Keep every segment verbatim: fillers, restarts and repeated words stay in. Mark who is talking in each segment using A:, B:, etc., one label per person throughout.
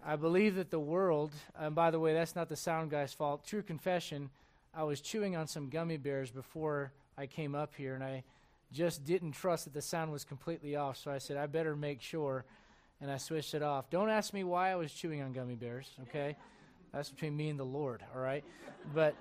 A: I believe that the world, and by the way, that's not the sound guy's fault. True confession, I was chewing on some gummy bears before I came up here, and I just didn't trust that the sound was completely off, so I said, I better make sure, and I switched it off. Don't ask me why I was chewing on gummy bears, okay? That's between me and the Lord, all right? But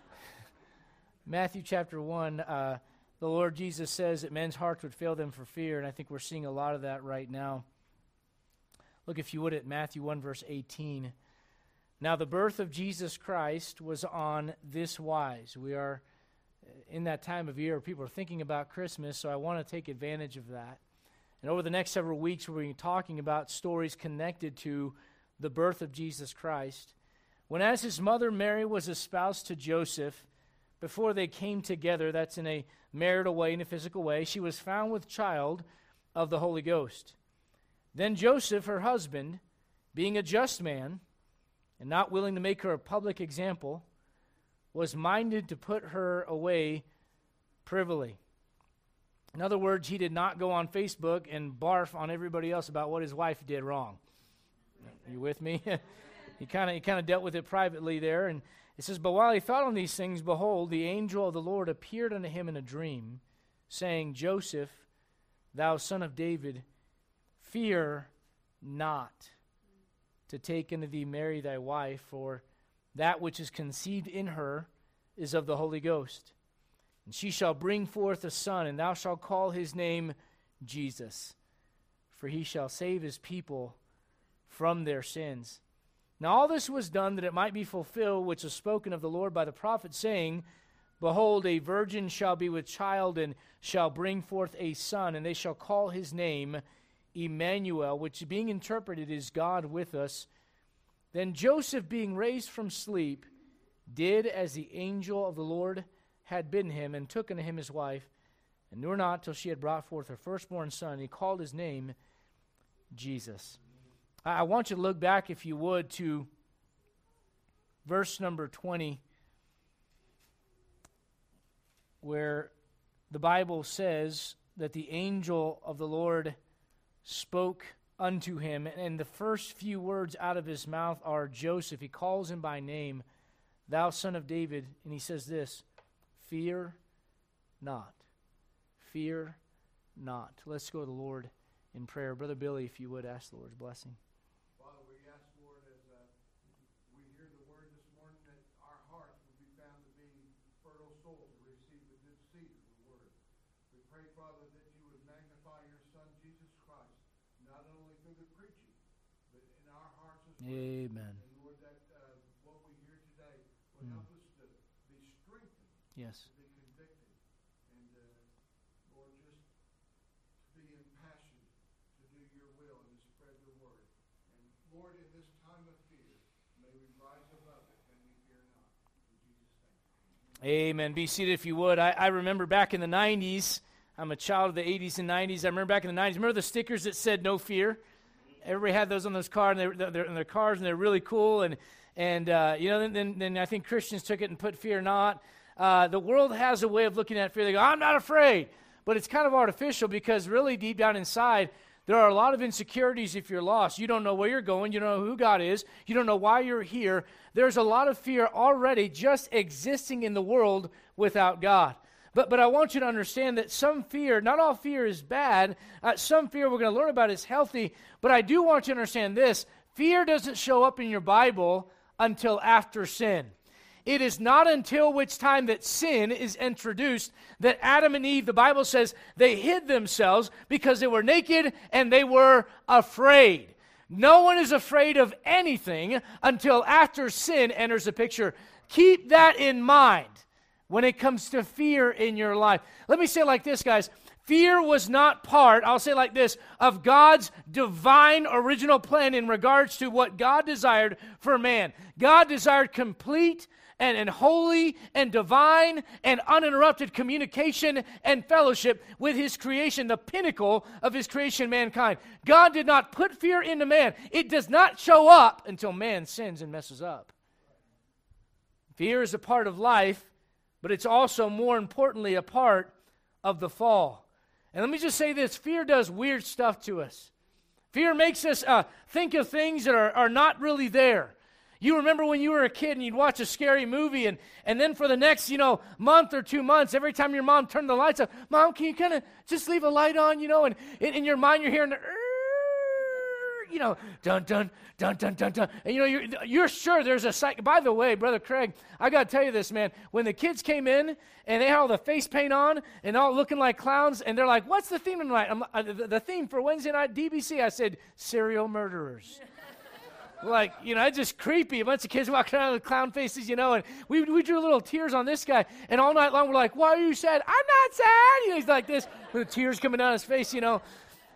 A: Matthew chapter one, uh, the Lord Jesus says that men's hearts would fail them for fear, and I think we're seeing a lot of that right now. Look, if you would, at Matthew one, verse eighteen. Now the birth of Jesus Christ was on this wise. We are in that time of year where people are thinking about Christmas, so I want to take advantage of that. And over the next several weeks, we're going to be talking about stories connected to the birth of Jesus Christ. When as his mother Mary was espoused to Joseph, before they came together, that's in a marital way, in a physical way, she was found with child of the Holy Ghost. Then Joseph, her husband, being a just man, and not willing to make her a public example, was minded to put her away privily. In other words, he did not go on Facebook and barf on everybody else about what his wife did wrong. Are you with me? he kind of he kind of dealt with it privately there. And it says, but while he thought on these things, behold, the angel of the Lord appeared unto him in a dream, saying, Joseph, thou son of David, fear not to take unto thee Mary thy wife, for that which is conceived in her is of the Holy Ghost. And she shall bring forth a son, and thou shalt call his name Jesus, for he shall save his people from their sins. Now all this was done that it might be fulfilled, which was spoken of the Lord by the prophet, saying, Behold, a virgin shall be with child, and shall bring forth a son, and they shall call his name Emmanuel, which being interpreted is God with us. Then Joseph, being raised from sleep, did as the angel of the Lord had bidden him, and took unto him his wife, and knew her not till she had brought forth her firstborn son. He called his name Jesus. I want you to look back, if you would, to verse number twenty, where the Bible says that the angel of the Lord spoke unto him, and the first few words out of his mouth are Joseph. He calls him by name, thou son of David, and he says this, fear not, fear not. Let's go to the Lord in prayer. Brother Billy, if you would, ask the Lord's blessing.
B: Father, we ask, Lord, as uh, we hear the word this morning, that our hearts will be found to be fertile soil to receive the good seed of the word. We pray, Father, that you would magnify your Son, Jesus Christ, not only through the preaching, but in our hearts as well.
A: Amen.
B: And Lord, that uh, what we hear today will mm. help us to be strengthened,
A: yes,
B: to be convicted, and uh, Lord, just to be impassioned to do your will and to spread the word. And Lord, in this time of fear, may we rise above it and we fear not. In Jesus' name.
A: Amen. Be seated if you would. I, I remember back in the nineties, I'm a child of the eighties and nineties. I remember back in the nineties, remember the stickers that said no fear? Everybody had those on those cars, and they're, they're in their cars, and they're really cool. And and uh, you know, then then I think Christians took it and put fear not. Uh, the world has a way of looking at fear. They go, I'm not afraid, but it's kind of artificial, because really deep down inside, there are a lot of insecurities if you're lost. You don't know where you're going. You don't know who God is. You don't know why you're here. There's a lot of fear already just existing in the world without God. But but I want you to understand that some fear, not all fear is bad. Uh, some fear we're going to learn about is healthy. But I do want you to understand this. Fear doesn't show up in your Bible until after sin. It is not until which time that sin is introduced that Adam and Eve, the Bible says, they hid themselves because they were naked and they were afraid. No one is afraid of anything until after sin enters the picture. Keep that in mind when it comes to fear in your life. Let me say it like this, guys. Fear was not part, I'll say it like this, of God's divine original plan in regards to what God desired for man. God desired complete and, and holy and divine and uninterrupted communication and fellowship with his creation, the pinnacle of his creation, mankind. God did not put fear into man. It does not show up until man sins and messes up. Fear is a part of life, but it's also, more importantly, a part of the fall. And let me just say this, fear does weird stuff to us. Fear makes us uh, think of things that are, are not really there. You remember when you were a kid and you'd watch a scary movie, and, and then for the next, you know, month or two months, every time your mom turned the lights up, Mom, can you kind of just leave a light on, you know, and in, in your mind you're hearing the, you know, dun, dun, dun, dun, dun, dun. And, you know, you're, you're sure there's a psych. By the way, Brother Craig, I got to tell you this, man. When the kids came in and they had all the face paint on and all looking like clowns, and they're like, what's the theme tonight? I'm, uh, the, the theme for Wednesday night D B C, I said, serial murderers. Like, you know, it's just creepy. A bunch of kids walking around with clown faces, you know, and we we drew little tears on this guy. And all night long, we're like, why are you sad? I'm not sad. You know, he's like this with the tears coming down his face, you know.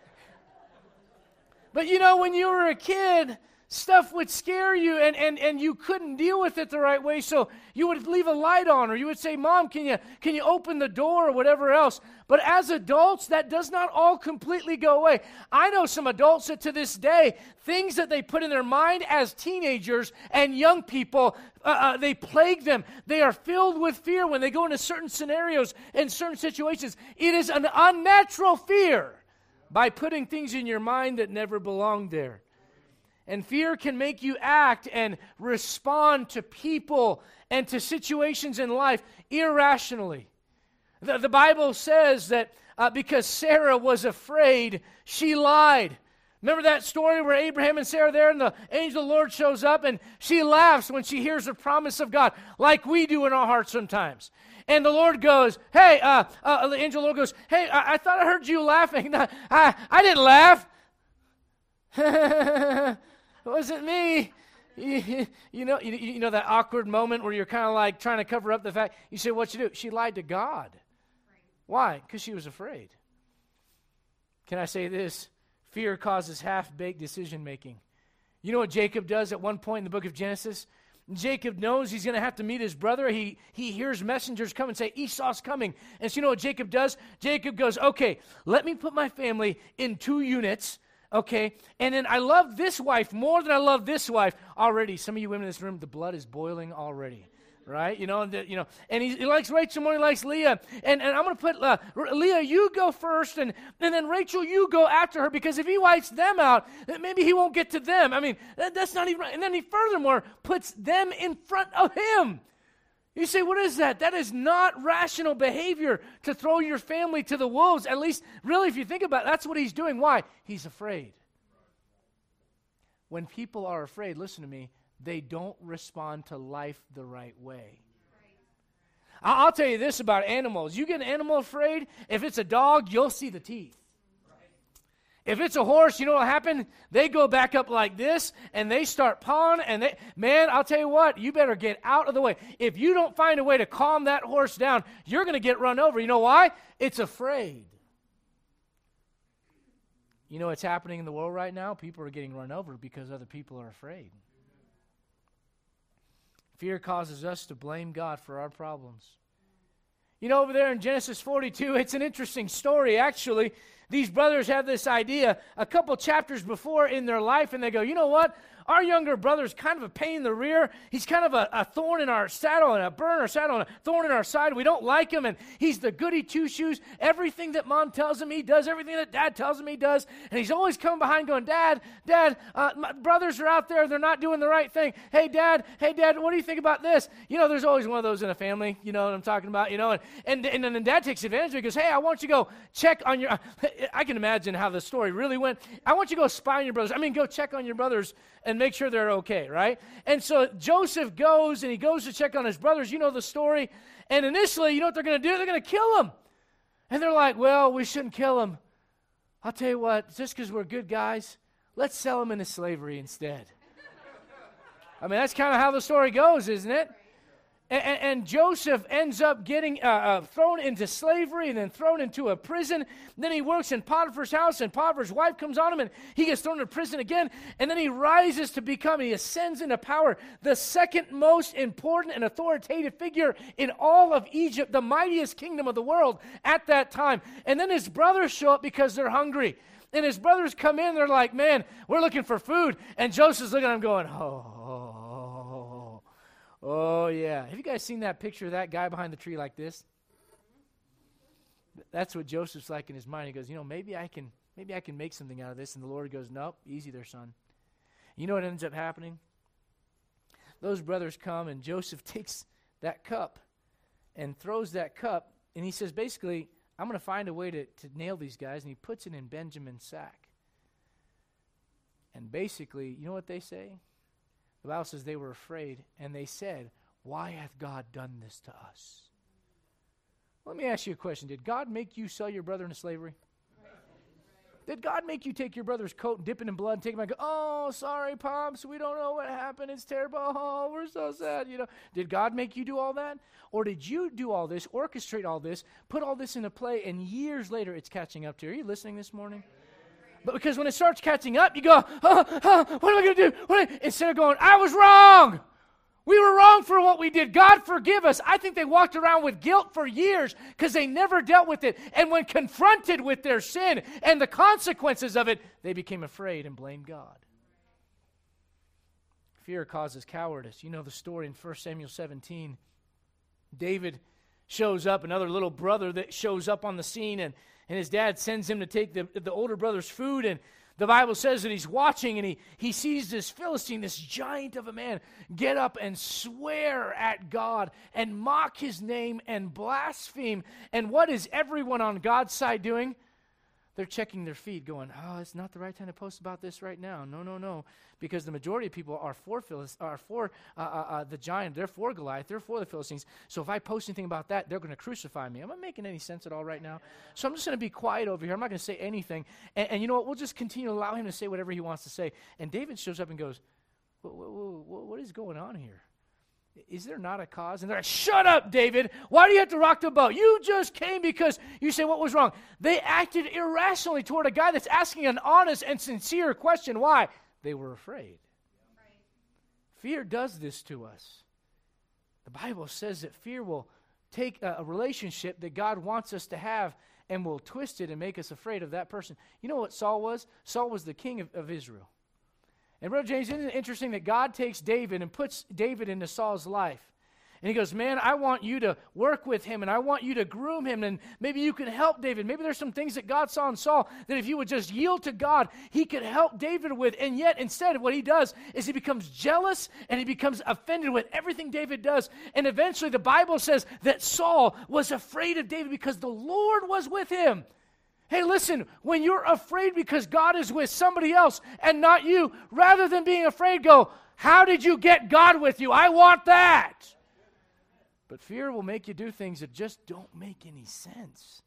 A: But, you know, when you were a kid, stuff would scare you, and, and, and you couldn't deal with it the right way, so you would leave a light on, or you would say, Mom, can you can you open the door, or whatever else. But as adults, that does not all completely go away. I know some adults that to this day, things that they put in their mind as teenagers and young people, uh, uh, they plague them. They are filled with fear when they go into certain scenarios and certain situations. It is an unnatural fear by putting things in your mind that never belonged there. And fear can make you act and respond to people and to situations in life irrationally. The, the Bible says that uh, because Sarah was afraid, she lied. Remember that story where Abraham and Sarah are there and the angel of the Lord shows up and she laughs when she hears the promise of God, like we do in our hearts sometimes. And the Lord goes, hey, uh, uh, the angel of the Lord goes, hey, I, I thought I heard you laughing. I, I didn't laugh. It wasn't me. You, you know, you, you know that awkward moment where you're kind of like trying to cover up the fact. You say, what'd you do? She lied to God. Why? Because she was afraid. Can I say this? Fear causes half-baked decision-making. You know what Jacob does at one point in the book of Genesis? Jacob knows he's going to have to meet his brother. He he hears messengers come and say, Esau's coming. And so you know what Jacob does? Jacob goes, okay, let me put my family in two units, okay? And then I love this wife more than I love this wife. Already, some of you women in this room, the blood is boiling already. Right, you know, and the, you know, and he, he likes Rachel more than he likes Leah, and and I'm going to put uh, Leah, you go first, and and then Rachel, you go after her, because if he wipes them out, then maybe he won't get to them. I mean, that, that's not even right. And then he furthermore puts them in front of him. You say, what is that? That is not rational behavior to throw your family to the wolves. At least, really, if you think about it, that's what he's doing. Why? He's afraid. When people are afraid, listen to me, they don't respond to life the right way. I'll tell you this about animals. You get an animal afraid, if it's a dog, you'll see the teeth. If it's a horse, you know what happened? They go back up like this, and they start pawing, and they, man, I'll tell you what, you better get out of the way. If you don't find a way to calm that horse down, you're going to get run over. You know why? It's afraid. You know what's happening in the world right now? People are getting run over because other people are afraid. Fear causes us to blame God for our problems. You know, over there in Genesis forty-two, it's an interesting story, actually. These brothers have this idea a couple chapters before in their life, and they go, you know what? Our younger brother's kind of a pain in the rear. He's kind of a, a thorn in our saddle and a burn in our saddle and a thorn in our side. We don't like him, and he's the goody two-shoes. Everything that Mom tells him, he does. Everything that Dad tells him, he does. And he's always coming behind going, Dad, Dad, uh, my brothers are out there. They're not doing the right thing. Hey, Dad, hey, Dad, what do you think about this? You know, there's always one of those in a family. You know what I'm talking about? You know, and and, and then Dad takes advantage of it. He goes, hey, I want you to go check on your, I can imagine how the story really went. I want you to go spy on your brothers. I mean, go check on your brothers and make sure they're okay, right? And so Joseph goes, and he goes to check on his brothers. You know the story. And initially, you know what they're going to do? They're going to kill him. And they're like, well, we shouldn't kill him. I'll tell you what, just because we're good guys, let's sell him into slavery instead. I mean, that's kind of how the story goes, isn't it? And, and, and Joseph ends up getting uh, uh, thrown into slavery and then thrown into a prison. Then he works in Potiphar's house, and Potiphar's wife comes on him, and he gets thrown into prison again. And then he rises to become, he ascends into power, the second most important and authoritative figure in all of Egypt, the mightiest kingdom of the world at that time. And then his brothers show up because they're hungry. And his brothers come in, they're like, man, we're looking for food. And Joseph's looking at him going, oh, Oh, yeah. Have you guys seen that picture of that guy behind the tree like this? That's what Joseph's like in his mind. He goes, you know, maybe I can Maybe I can make something out of this. And the Lord goes, nope, easy there, son. You know what ends up happening? Those brothers come, and Joseph takes that cup and throws that cup, and he says, basically, I'm going to find a way to, to nail these guys, and he puts it in Benjamin's sack. And basically, you know what they say? The Bible says they were afraid, and they said, why hath God done this to us? Let me ask you a question. Did God make you sell your brother into slavery? Did God make you take your brother's coat and dip it in blood and take him and go, oh, sorry, Pops, we don't know what happened. It's terrible. Oh, we're so sad. You know, did God make you do all that? Or did you do all this, orchestrate all this, put all this into play, and years later it's catching up to you? Are you listening this morning? But because when it starts catching up, you go, oh, oh, what am I going to do? What I, instead of going, I was wrong. We were wrong for what we did. God forgive us. I think they walked around with guilt for years because they never dealt with it. And when confronted with their sin and the consequences of it, they became afraid and blamed God. Fear causes cowardice. You know the story in First Samuel seventeen. David shows up, another little brother that shows up on the scene, and, and his dad sends him to take the, the older brother's food, and the Bible says that he's watching, and he, he sees this Philistine, this giant of a man, get up and swear at God and mock his name and blaspheme. And what is everyone on God's side doing? They're checking their feed, going, oh, it's not the right time to post about this right now. No, no, no. Because the majority of people are for Philist- are for uh, uh, uh, the giant. They're for Goliath. They're for the Philistines. So if I post anything about that, they're going to crucify me. Am I making any sense at all right now? So I'm just going to be quiet over here. I'm not going to say anything. And, and you know what? We'll just continue to allow him to say whatever he wants to say. And David shows up and goes, what, what, what is going on here? Is there not a cause? And they're like, shut up, David. Why do you have to rock the boat? You just came because you say what was wrong. They acted irrationally toward a guy that's asking an honest and sincere question. Why? They were afraid. Right. Fear does this to us. The Bible says that fear will take a, a relationship that God wants us to have and will twist it and make us afraid of that person. You know what Saul was? Saul was the king of, of Israel. And Brother James, isn't it interesting that God takes David and puts David into Saul's life? And he goes, man, I want you to work with him, and I want you to groom him, and maybe you can help David. Maybe there's some things that God saw in Saul that if you would just yield to God, he could help David with. And yet, instead, what he does is he becomes jealous, and he becomes offended with everything David does. And eventually, the Bible says that Saul was afraid of David because the Lord was with him. Hey, listen, when you're afraid because God is with somebody else and not you, rather than being afraid, go, how did you get God with you? I want that. But fear will make you do things that just don't make any sense.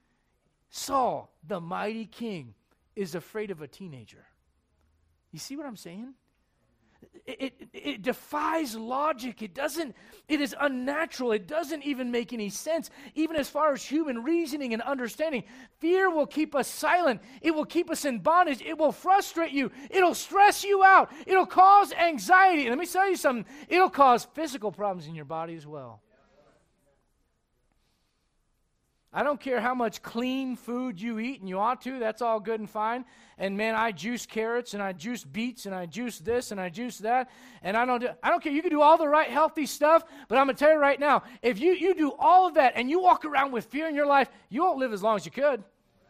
A: Saul, the mighty king, is afraid of a teenager. You see what I'm saying? It, it, it defies logic. It doesn't, it is unnatural. It doesn't even make any sense, even as far as human reasoning and understanding. Fear will keep us silent. It will keep us in bondage. It will frustrate you. It'll stress you out. It'll cause anxiety. And let me tell you something. It'll cause physical problems in your body as well. I don't care how much clean food you eat, and you ought to. That's all good and fine. And man, I juice carrots, and I juice beets, and I juice this, and I juice that. And I don't do, I don't care. You can do all the right healthy stuff, but I'm going to tell you right now, if you, you do all of that and you walk around with fear in your life, you won't live as long as you could.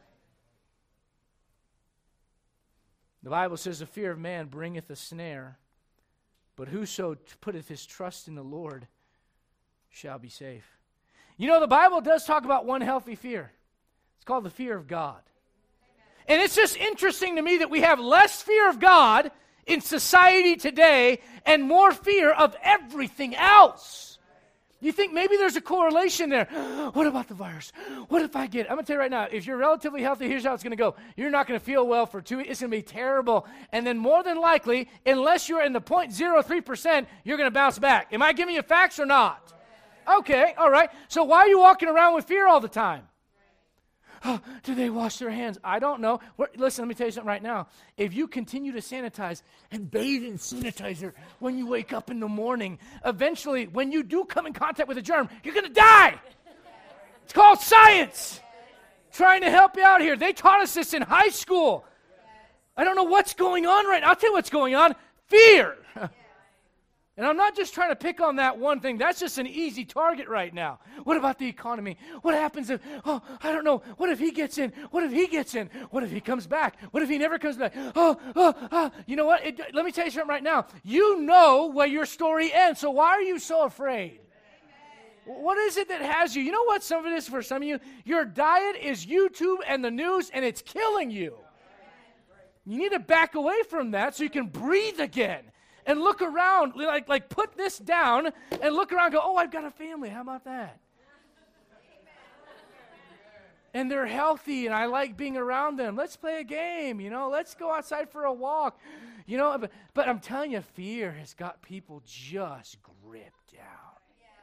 A: The Bible says the fear of man bringeth a snare, but whoso putteth his trust in the Lord shall be safe. You know, the Bible does talk about one healthy fear. It's called the fear of God. And it's just interesting to me that we have less fear of God in society today and more fear of everything else. You think maybe there's a correlation there. What about the virus? What if I get it? I'm going to tell you right now, if you're relatively healthy, here's how it's going to go. You're not going to feel well for two weeks. It's going to be terrible. And then more than likely, unless you're in the zero point zero three percent, you're going to bounce back. Am I giving you facts or not? Okay, all right. So why are you walking around with fear all the time? Oh, do they wash their hands? I don't know. We're, listen, let me tell you something right now. If you continue to sanitize and bathe in sanitizer when you wake up in the morning, eventually, when you do come in contact with a germ, you're going to die. It's called science. Trying to help you out here. They taught us this in high school. I don't know what's going on right now. I'll tell you what's going on. Fear. And I'm not just trying to pick on that one thing. That's just an easy target right now. What about the economy? What happens if, oh, I don't know. What if he gets in? What if he gets in? What if he comes back? What if he never comes back? Oh, oh, oh. You know what? It, let me tell you something right now. You know where your story ends, so why are you so afraid? Amen. What is it that has you? You know what some of it is for some of you? Your diet is YouTube and the news, and it's killing you. You need to back away from that so you can breathe again. And look around, like, like put this down and look around and go, oh, I've got a family. How about that? And they're healthy, and I like being around them. Let's play a game, you know. Let's go outside for a walk. You know, but, but I'm telling you, fear has got people just gripped down.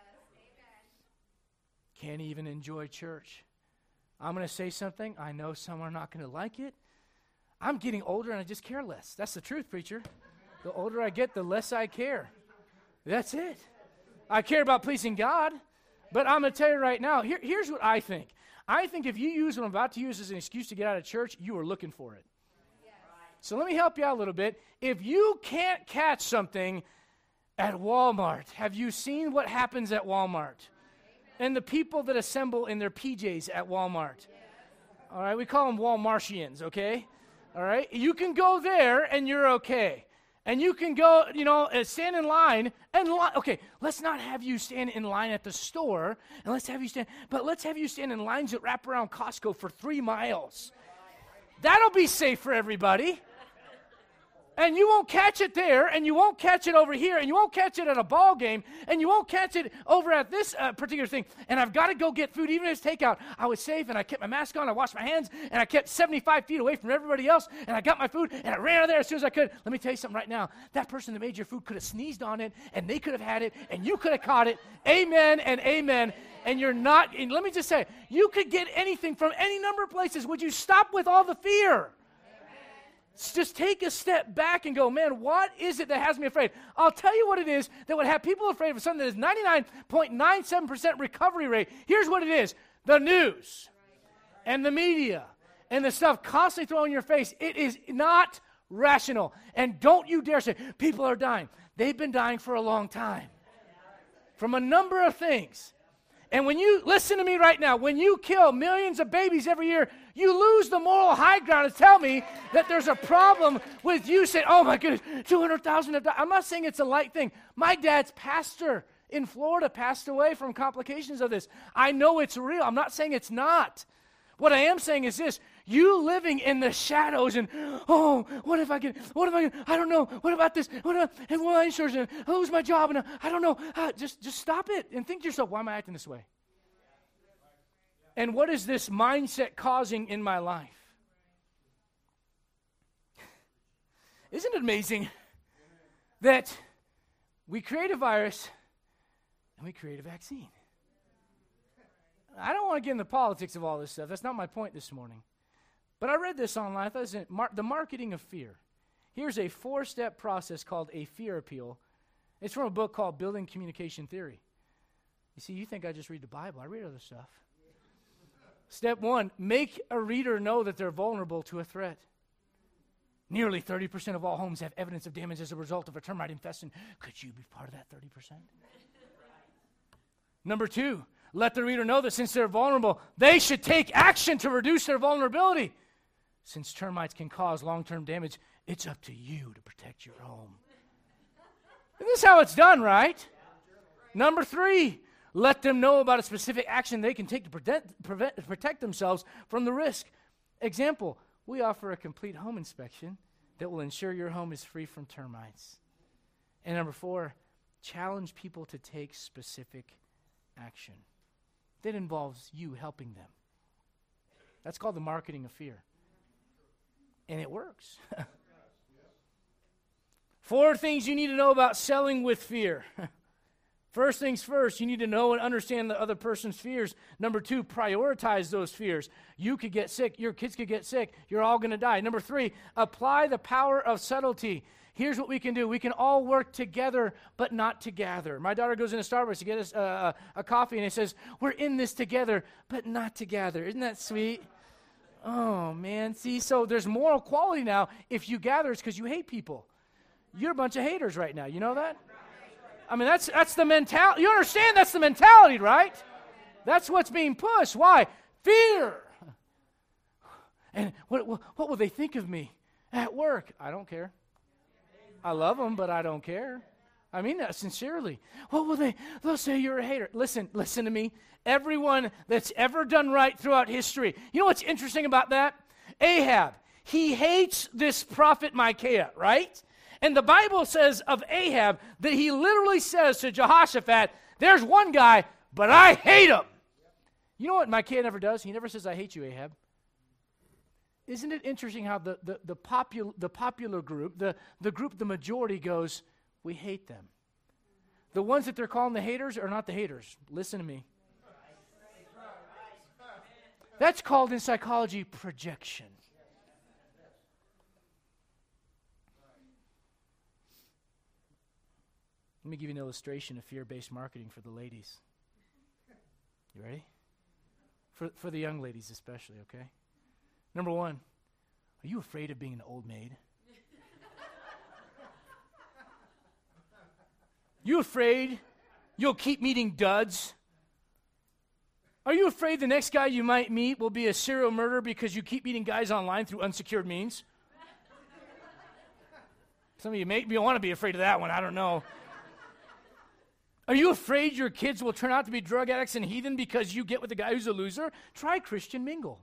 A: Can't even enjoy church. I'm going to say something. I know some are not going to like it. I'm getting older, and I just care less. That's the truth, preacher. The older I get, the less I care. That's it. I care about pleasing God, but I'm going to tell you right now, here, here's what I think. I think if you use what I'm about to use as an excuse to get out of church, you are looking for it. Yes. So let me help you out a little bit. If you can't catch something at Walmart, have you seen what happens at Walmart? Amen. And the people that assemble in their P Js at Walmart. Yes. All right, we call them Walmartians, okay? All right, you can go there and you're okay. And you can go, you know, uh, stand in line and, li- okay, let's not have you stand in line at the store, and let's have you stand, but let's have you stand in lines that wrap around Costco for three miles. That'll be safe for everybody. And you won't catch it there, and you won't catch it over here, and you won't catch it at a ball game, and you won't catch it over at this uh, particular thing. And I've got to go get food, even if it's takeout. I was safe, and I kept my mask on, I washed my hands, and I kept seventy-five feet away from everybody else, and I got my food, and I ran out of there as soon as I could. Let me tell you something right now. That person that made your food could have sneezed on it, and they could have had it, and you could have caught it. Amen and amen. And you're not, and let me just say, you could get anything from any number of places. Would you stop with all the fear? Just take a step back and go, man, what is it that has me afraid? I'll tell you what it is that would have people afraid of something that is ninety-nine point nine seven percent recovery rate. Here's what it is. The news and the media and the stuff constantly thrown in your face. It is not rational. And don't you dare say, people are dying. They've been dying for a long time from a number of things. And when you, listen to me right now, when you kill millions of babies every year, you lose the moral high ground to tell me that there's a problem with you saying, oh my goodness, two hundred thousand have died. I'm not saying it's a light thing. My dad's pastor in Florida passed away from complications of this. I know it's real. I'm not saying it's not. What I am saying is this, you living in the shadows and, oh, what if I get, what if I get, I don't know, what about this, what about, and what insurance, and I lose my job, and I don't know, uh, just, just stop it and think to yourself, why am I acting this way? And what is this mindset causing in my life? Isn't it amazing that we create a virus and we create a vaccine? I don't want to get into the politics of all this stuff. That's not my point this morning. But I read this online. I thought it was mar- the marketing of fear. Here's a four-step process called a fear appeal. It's from a book called Building Communication Theory. You see, you think I just read the Bible. I read other stuff. Step one, make a reader know that they're vulnerable to a threat. Nearly thirty percent of all homes have evidence of damage as a result of a termite infestation. Could you be part of that thirty percent? Number two, let the reader know that since they're vulnerable, they should take action to reduce their vulnerability. Since termites can cause long-term damage, it's up to you to protect your home. And this is how it's done, right? Number three, let them know about a specific action they can take to protect, prevent, protect themselves from the risk. Example, we offer a complete home inspection that will ensure your home is free from termites. And number four, challenge people to take specific action. That involves you helping them. That's called the marketing of fear. And it works. Four things you need to know about selling with fear. First things first, you need to know and understand the other person's fears. Number two, prioritize those fears. You could get sick. Your kids could get sick. You're all going to die. Number three, apply the power of subtlety. Here's what we can do. We can all work together, but not together. My daughter goes into Starbucks to get us uh, a coffee, and it says, we're in this together, but not together. Isn't that sweet? Oh, man. See, so there's moral quality now. If you gather, it's because you hate people. You're a bunch of haters right now. You know that? I mean, that's that's the mentality. You understand that's the mentality, right? That's what's being pushed. Why? Fear. And what, what, what will they think of me at work? I don't care. I love them, but I don't care. I mean that sincerely. What will they, they'll say you're a hater. Listen, listen to me. Everyone that's ever done right throughout history. You know what's interesting about that? Ahab, he hates this prophet Micaiah, right? And the Bible says of Ahab that he literally says to Jehoshaphat, there's one guy, but I hate him. You know what Micaiah never does? He never says, I hate you, Ahab. Isn't it interesting how the, the, the, popul- the popular group, the, the group, the majority goes, we hate them. The ones that they're calling the haters are not the haters. Listen to me. That's called in psychology projection. Let me give you an illustration of fear-based marketing for the ladies. You ready? For for the young ladies especially, okay? Number one, are you afraid of being an old maid? You afraid you'll keep meeting duds? Are you afraid the next guy you might meet will be a serial murderer because you keep meeting guys online through unsecured means? Some of you may want to be afraid of that one, I don't know. Are you afraid your kids will turn out to be drug addicts and heathen because you get with the guy who's a loser? Try Christian Mingle.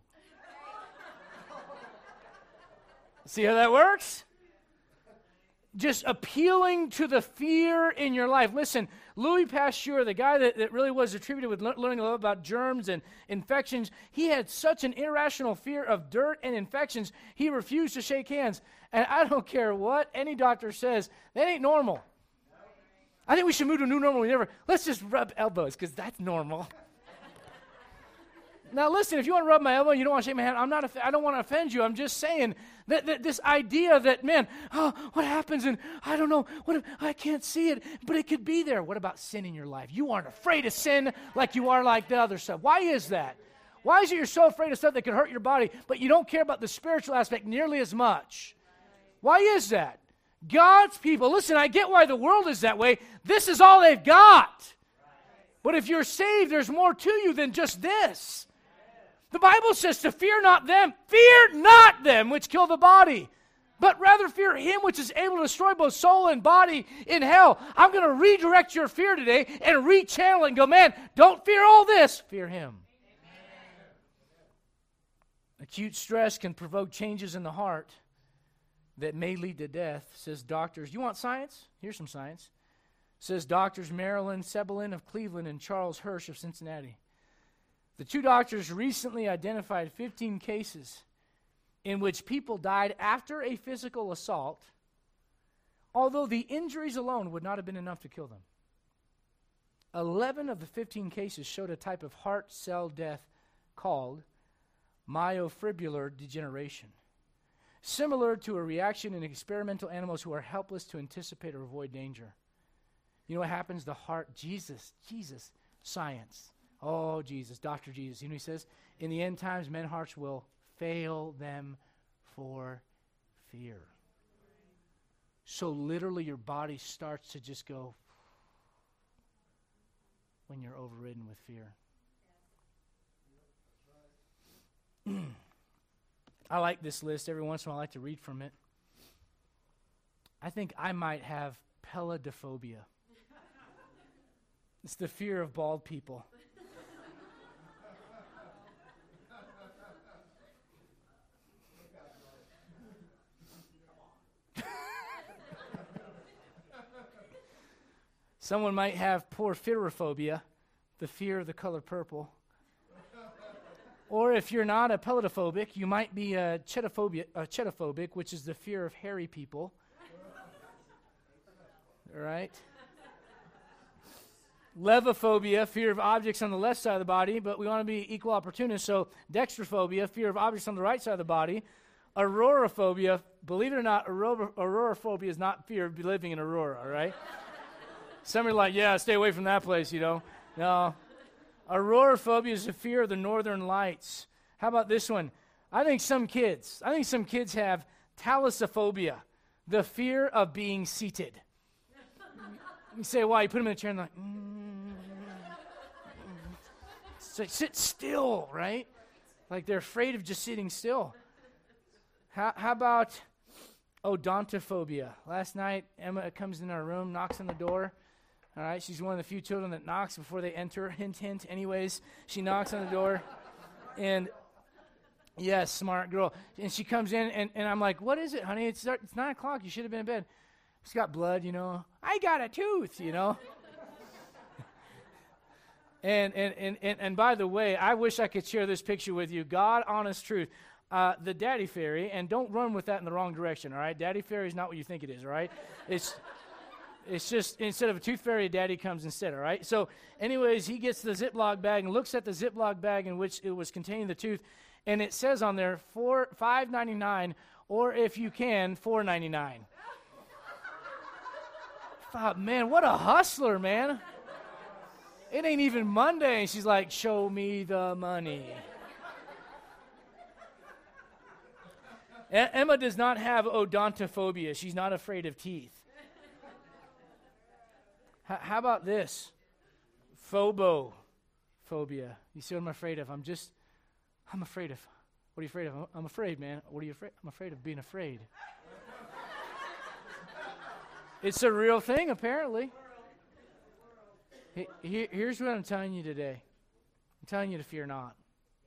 A: See how that works? Just appealing to the fear in your life. Listen, Louis Pasteur, the guy that, that really was attributed with le- learning a lot about germs and infections, he had such an irrational fear of dirt and infections, he refused to shake hands. And I don't care what any doctor says, that ain't normal. I think we should move to a new normal. We never, let's just rub elbows, because that's normal. Now listen, if you want to rub my elbow and you don't want to shake my hand, I'm not. I don't want to offend you. I'm just saying that, that this idea that, man, oh, what happens and I don't know, what if, I can't see it, but it could be there. What about sin in your life? You aren't afraid of sin like you are like the other stuff. Why is that? Why is it you're so afraid of stuff that can hurt your body, but you don't care about the spiritual aspect nearly as much? Why is that? God's people, listen, I get why the world is that way. This is all they've got. But if you're saved, there's more to you than just this. The Bible says to fear not them, fear not them which kill the body, but rather fear him which is able to destroy both soul and body in hell. I'm going to redirect your fear today and rechannel it and go, man, don't fear all this, fear him. Amen. Acute stress can provoke changes in the heart that may lead to death, says doctors. You want science? Here's some science. Says doctors Marilyn Sebelin of Cleveland and Charles Hirsch of Cincinnati. The two doctors recently identified fifteen cases in which people died after a physical assault, although the injuries alone would not have been enough to kill them. eleven of the fifteen cases showed a type of heart cell death called myofibrillar degeneration, similar to a reaction in experimental animals who are helpless to anticipate or avoid danger. You know what happens? The heart, Jesus, Jesus, science. Oh, Jesus, Doctor Jesus. You know what he says? In the end times, men's hearts will fail them for fear. So literally your body starts to just go when you're overridden with fear. I like this list. Every once in a while I like to read from it. I think I might have peladophobia. It's the fear of bald people. Someone might have porphyrophobia, the fear of the color purple. Or if you're not a pelotophobic, you might be a chetophobic, a chetophobic, which is the fear of hairy people. All right? Levophobia, fear of objects on the left side of the body, but we want to be equal opportunists, so dextrophobia, fear of objects on the right side of the body. Auroraphobia, believe it or not, aurora, auroraphobia is not fear of living in Aurora, all right? Some are like, yeah, stay away from that place, you know. No. Auroraphobia is the fear of the northern lights. How about this one? I think some kids, I think some kids have thalassophobia, the fear of being seated. You say, why? You put them in a chair and like, mm, so sit still, right? Like they're afraid of just sitting still. How, how about odontophobia? Last night, Emma comes in our room, knocks on the door. All right, she's one of the few children that knocks before they enter. Hint, hint. Anyways, she knocks on the door, and yes, smart girl. And she comes in, and, and I'm like, what is it, honey? It's it's nine o'clock. You should have been in bed. She's got blood, you know. I got a tooth, you know. and, and and and and by the way, I wish I could share this picture with you. God, honest truth. Uh, the daddy fairy, and don't run with that in the wrong direction, all right? Daddy fairy is not what you think it is, all right? It's it's just, instead of a tooth fairy, a daddy comes instead, all right? So anyways, he gets the Ziploc bag and looks at the Ziploc bag in which it was containing the tooth, and it says on there, four, five ninety-nine, or if you can, four ninety-nine. Thought, man, what a hustler, man. It ain't even Monday, and she's like, show me the money. Emma does not have odontophobia. She's not afraid of teeth. H- how about this? Phobophobia. You see what I'm afraid of? I'm just, I'm afraid of. What are you afraid of? I'm, I'm afraid, man. What are you afraid? I'm afraid of being afraid. It's a real thing, apparently. He, he, here's what I'm telling you today. I'm telling you to fear not.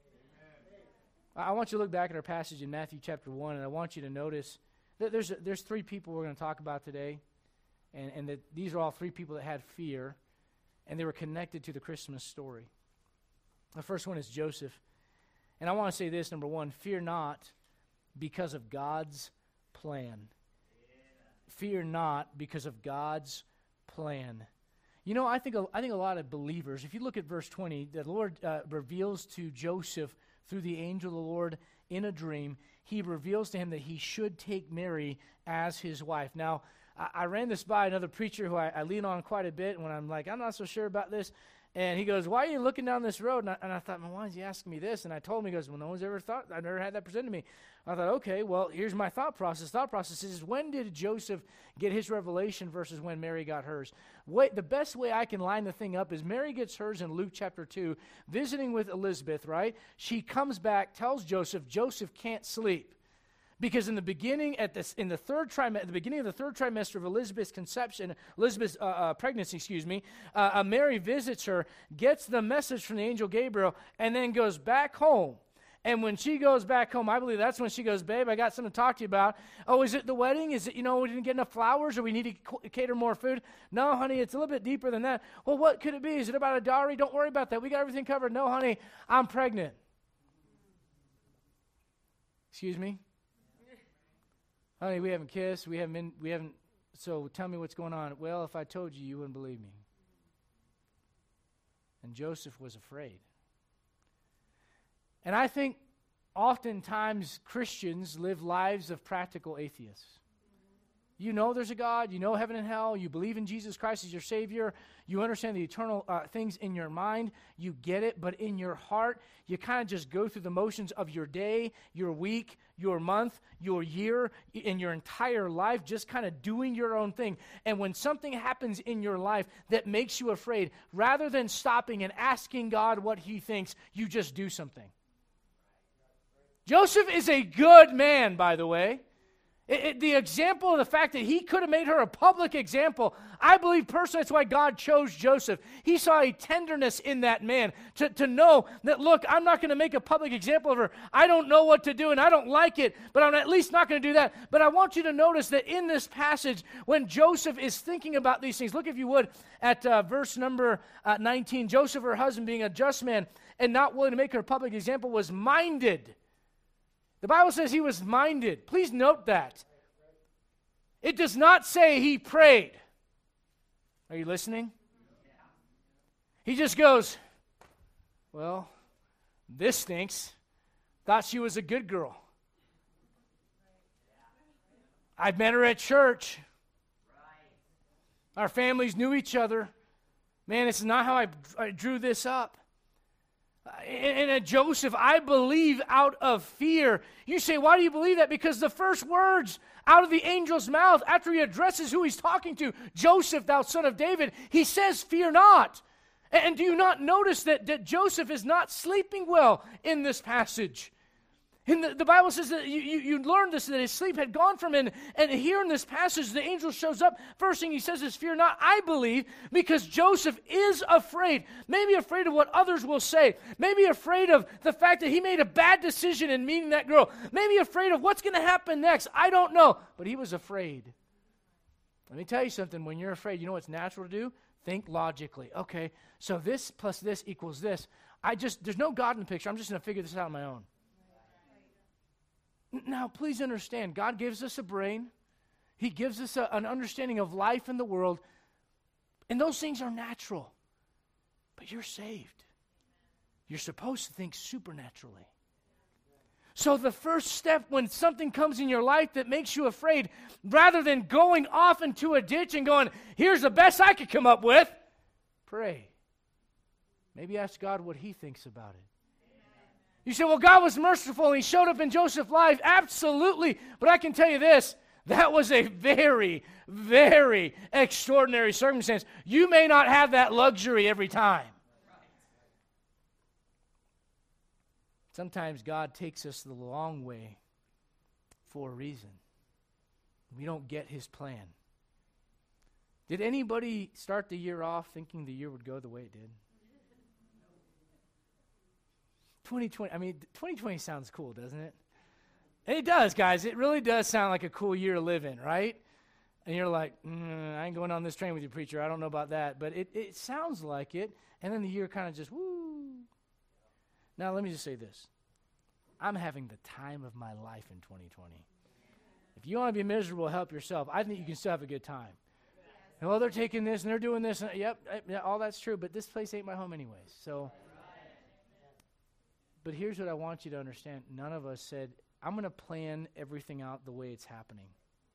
A: I want you to look back at our passage in Matthew chapter one, and I want you to notice that there's there's three people we're going to talk about today, and, and that these are all three people that had fear, and they were connected to the Christmas story. The first one is Joseph. And I want to say this, number one, fear not because of God's plan. Fear not because of God's plan. You know, I think a, I think a lot of believers, if you look at verse twenty, the Lord uh, reveals to Joseph through the angel of the Lord in a dream, he reveals to him that he should take Mary as his wife. Now, I, I ran this by another preacher who I, I lean on quite a bit when I'm like, I'm not so sure about this. And he goes, why are you looking down this road? And I, and I thought, well, why is he asking me this? And I told him, he goes, well, no one's ever thought, I've never had that presented to me. I thought, okay, well, here's my thought process. Thought process is, when did Joseph get his revelation versus when Mary got hers? Wait, the best way I can line the thing up is Mary gets hers in Luke chapter two, visiting with Elizabeth, right? She comes back, tells Joseph, Joseph can't sleep. Because in the beginning, at this, in the third trimester, at the beginning of the third trimester of Elizabeth's conception, Elizabeth's uh, uh, pregnancy, excuse me, uh, uh, Mary visits her, gets the message from the angel Gabriel, and then goes back home. And when she goes back home, I believe that's when she goes, babe, I got something to talk to you about. Oh, is it the wedding? Is it, you know, we didn't get enough flowers, or we need to c- cater more food? No, honey, it's a little bit deeper than that. Well, what could it be? Is it about a dowry? Don't worry about that. We got everything covered. No, honey, I'm pregnant. Excuse me? Honey, we haven't kissed, we haven't been, we haven't, so tell me what's going on. Well, if I told you, you wouldn't believe me. And Joseph was afraid. And I think oftentimes Christians live lives of practical atheists. You know there's a God, you know heaven and hell, you believe in Jesus Christ as your Savior, you understand the eternal uh, things in your mind, you get it, but in your heart, you kind of just go through the motions of your day, your week, your month, your year, and your entire life, just kind of doing your own thing. And when something happens in your life that makes you afraid, rather than stopping and asking God what He thinks, you just do something. Joseph is a good man, by the way. It, it, the example of the fact that he could have made her a public example, I believe personally that's why God chose Joseph. He saw a tenderness in that man to, to know that, look, I'm not going to make a public example of her. I don't know what to do and I don't like it, but I'm at least not going to do that. But I want you to notice that in this passage, when Joseph is thinking about these things, look if you would at uh, verse number uh, nineteen. Joseph, her husband, being a just man and not willing to make her a public example, was minded. The Bible says he was minded. Please note that. It does not say he prayed. Are you listening? He just goes, well, this stinks. Thought she was a good girl. I met her at church. Our families knew each other. Man, this is not how I, I drew this up. And a Joseph, I believe out of fear. You say, why do you believe that? Because the first words out of the angel's mouth, after he addresses who he's talking to, Joseph, thou son of David, he says, fear not. And do you not notice that, that Joseph is not sleeping well in this passage? And the, the Bible says that you, you, you learn this, that his sleep had gone from him. And here in this passage, the angel shows up. First thing he says is, fear not, I believe, because Joseph is afraid. Maybe afraid of what others will say. Maybe afraid of the fact that he made a bad decision in meeting that girl. Maybe afraid of what's going to happen next. I don't know. But he was afraid. Let me tell you something. When you're afraid, you know what's natural to do? Think logically. Okay, so this plus this equals this. I just, there's no God in the picture. I'm just going to figure this out on my own. Now, please understand, God gives us a brain. He gives us a, an understanding of life in the world. And those things are natural. But you're saved. You're supposed to think supernaturally. So the first step when something comes in your life that makes you afraid, rather than going off into a ditch and going, here's the best I could come up with, pray. Maybe ask God what he thinks about it. You say, well, God was merciful and he showed up in Joseph's life. Absolutely. But I can tell you this, that was a very, very extraordinary circumstance. You may not have that luxury every time. Sometimes God takes us the long way for a reason. We don't get his plan. Did anybody start the year off thinking the year would go the way it did? twenty twenty, I mean, twenty twenty sounds cool, doesn't it? And it does, guys. It really does sound like a cool year to live in, right? And you're like, mm, I ain't going on this train with you, preacher. I don't know about that. But it, it sounds like it. And then the year kind of just, woo. Now, let me just say this. I'm having the time of my life in twenty twenty. If you want to be miserable, help yourself. I think you can still have a good time. And well, they're taking this and they're doing this. And, yep, yeah, all that's true. But this place ain't my home anyways. So... But here's what I want you to understand. None of us said, I'm going to plan everything out the way it's happening.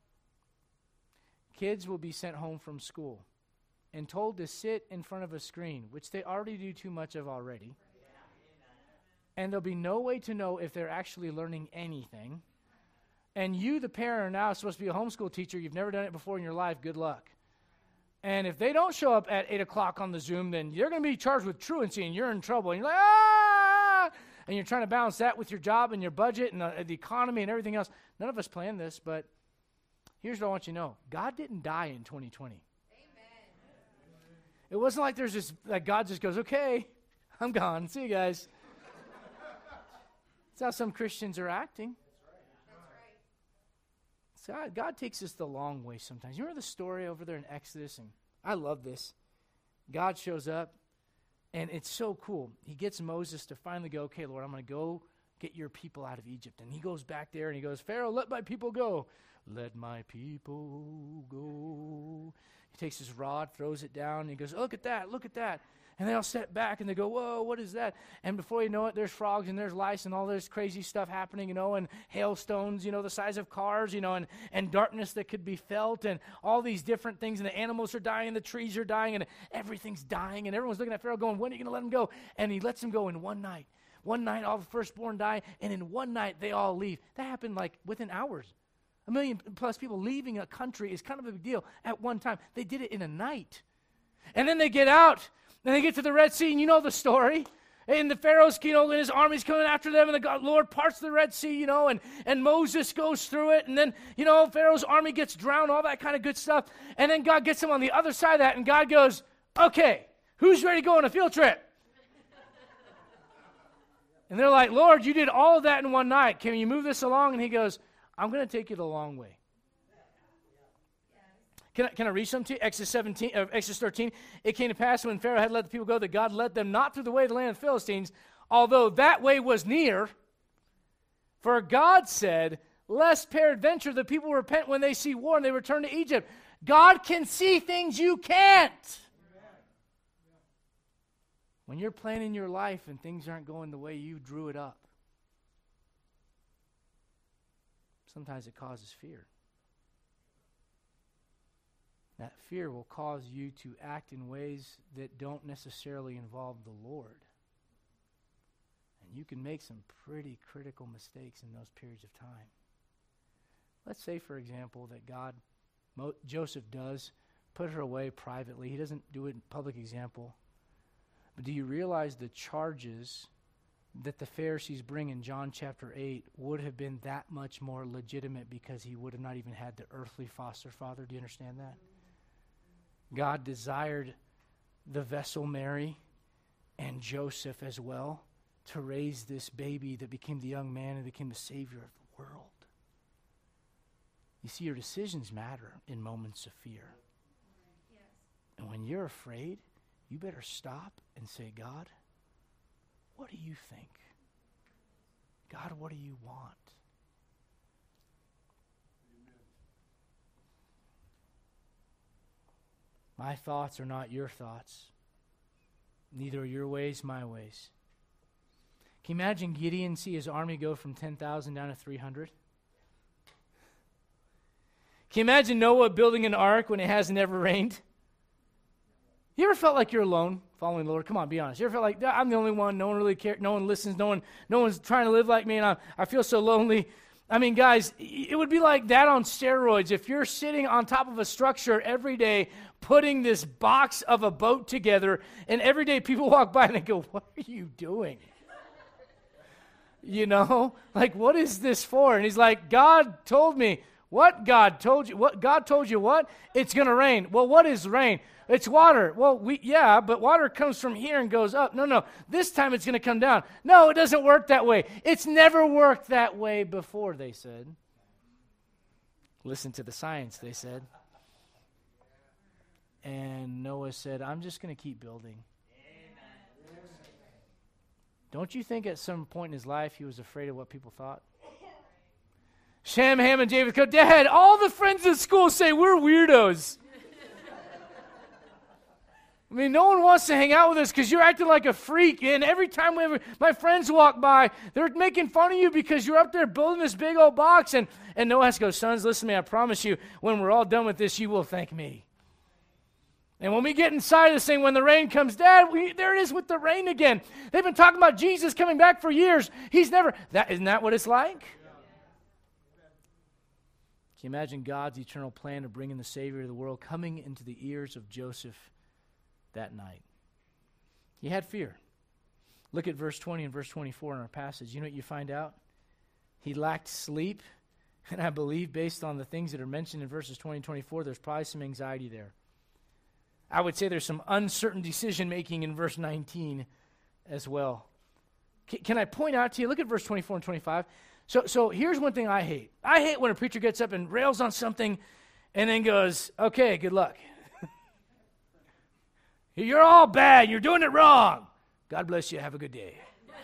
A: Kids will be sent home from school and told to sit in front of a screen, which they already do too much of already. And there'll be no way to know if they're actually learning anything. And you, the parent, are now supposed to be a homeschool teacher. You've never done it before in your life. Good luck. And if they don't show up at eight o'clock on the Zoom, then you're going to be charged with truancy and you're in trouble. And you're like, ah! And you're trying to balance that with your job and your budget and uh, the economy and everything else. None of us planned this, but here's what I want you to know. God didn't die in twenty twenty. Amen. It wasn't like there's this, like God just goes, okay, I'm gone. See you guys. That's how some Christians are acting. That's right. God, God takes us the long way sometimes. You remember the story over there in Exodus? And I love this. God shows up. And it's so cool. He gets Moses to finally go, okay, Lord, I'm going to go get your people out of Egypt. And he goes back there and he goes, Pharaoh, let my people go. Let my people go. He takes his rod, throws it down, and he goes, look at that, look at that. And they all step back and they go, whoa, what is that? And before you know it, there's frogs and there's lice and all this crazy stuff happening, you know, and hailstones, you know, the size of cars, you know, and, and darkness that could be felt and all these different things. And the animals are dying and the trees are dying and everything's dying. And everyone's looking at Pharaoh going, when are you going to let him go? And he lets him go in one night. One night, all the firstborn die. And in one night, they all leave. That happened like within hours. A million plus people leaving a country is kind of a big deal at one time. They did it in a night. And then they get out. Then they get to the Red Sea, and you know the story. And the Pharaoh's, you know, and his army's coming after them, and the God, Lord parts the Red Sea, you know, and, and Moses goes through it, and then, you know, Pharaoh's army gets drowned, all that kind of good stuff. And then God gets him on the other side of that, and God goes, okay, who's ready to go on a field trip? And they're like, Lord, you did all of that in one night. Can you move this along? And he goes, I'm going to take you the long way. Can I, can I read something to you? Exodus seventeen, uh, Exodus thirteen. It came to pass when Pharaoh had let the people go that God led them not through the way of the land of the Philistines, although that way was near. For God said, lest peradventure the people repent when they see war and they return to Egypt. God can see things you can't. When you're planning your life and things aren't going the way you drew it up, sometimes it causes fear. That fear will cause you to act in ways that don't necessarily involve the Lord. you can make some pretty critical mistakes in those periods of time. Let's say, for example, that God, Mo- Joseph does put her away privately. He doesn't do it in public example. But do you realize the charges that the Pharisees bring in John chapter eight would have been that much more legitimate because he would have not even had the earthly foster father? Do you understand that? God desired the vessel Mary and Joseph as well to raise this baby that became the young man and became the Savior of the world. You see, your decisions matter in moments of fear.
C: Yes.
A: And when you're afraid, you better stop and say, God, what do you think? God, what do you want? My thoughts are not your thoughts. Neither are your ways my ways. Can you imagine Gideon see his army go from ten thousand down to three hundred? Can you imagine Noah building an ark when it hasn't ever rained? You ever felt like you're alone following the Lord? Come on, be honest. You ever felt like, I'm the only one, no one really cares, no one listens, no one, no one's trying to live like me, and I, I feel so lonely. I mean, guys, it would be like that on steroids if you're sitting on top of a structure every day putting this box of a boat together, and every day people walk by and they go, what are you doing? You know? Like, what is this for? And he's like, God told me. What God told you? What God told you what? It's going to rain. Well, what is rain? It's water. Well, we yeah, but water comes from here and goes up. No, no. This time it's going to come down. No, it doesn't work that way. It's never worked that way before, they said. Listen to the science, they said. And Noah said, I'm just going to keep building. Amen. Don't you think at some point in his life he was afraid of what people thought? Shem, Ham, and Japheth go, Dad, all the friends at school say we're weirdos. I mean, no one wants to hang out with us because you're acting like a freak. And every time we ever, my friends walk by, they're making fun of you because you're up there building this big old box. And, and Noah has to go, sons, listen to me. I promise you, when we're all done with this, you will thank me. And when we get inside of this thing, when the rain comes, Dad, we, there it is with the rain again. They've been talking about Jesus coming back for years. He's never, that, isn't that what it's like? Can you imagine God's eternal plan of bringing the Savior of the world coming into the ears of Joseph that night? He had fear. Look at verse twenty and verse twenty-four in our passage. You know what you find out? He lacked sleep, and I believe based on the things that are mentioned in verses twenty and twenty-four, there's probably some anxiety there. I would say there's some uncertain decision-making in verse nineteen as well. C- can I point out to you, look at verse twenty-four and twenty-five. So so here's one thing I hate. I hate when a preacher gets up and rails on something and then goes, okay, good luck. You're all bad. You're doing it wrong. God bless you. Have a good day.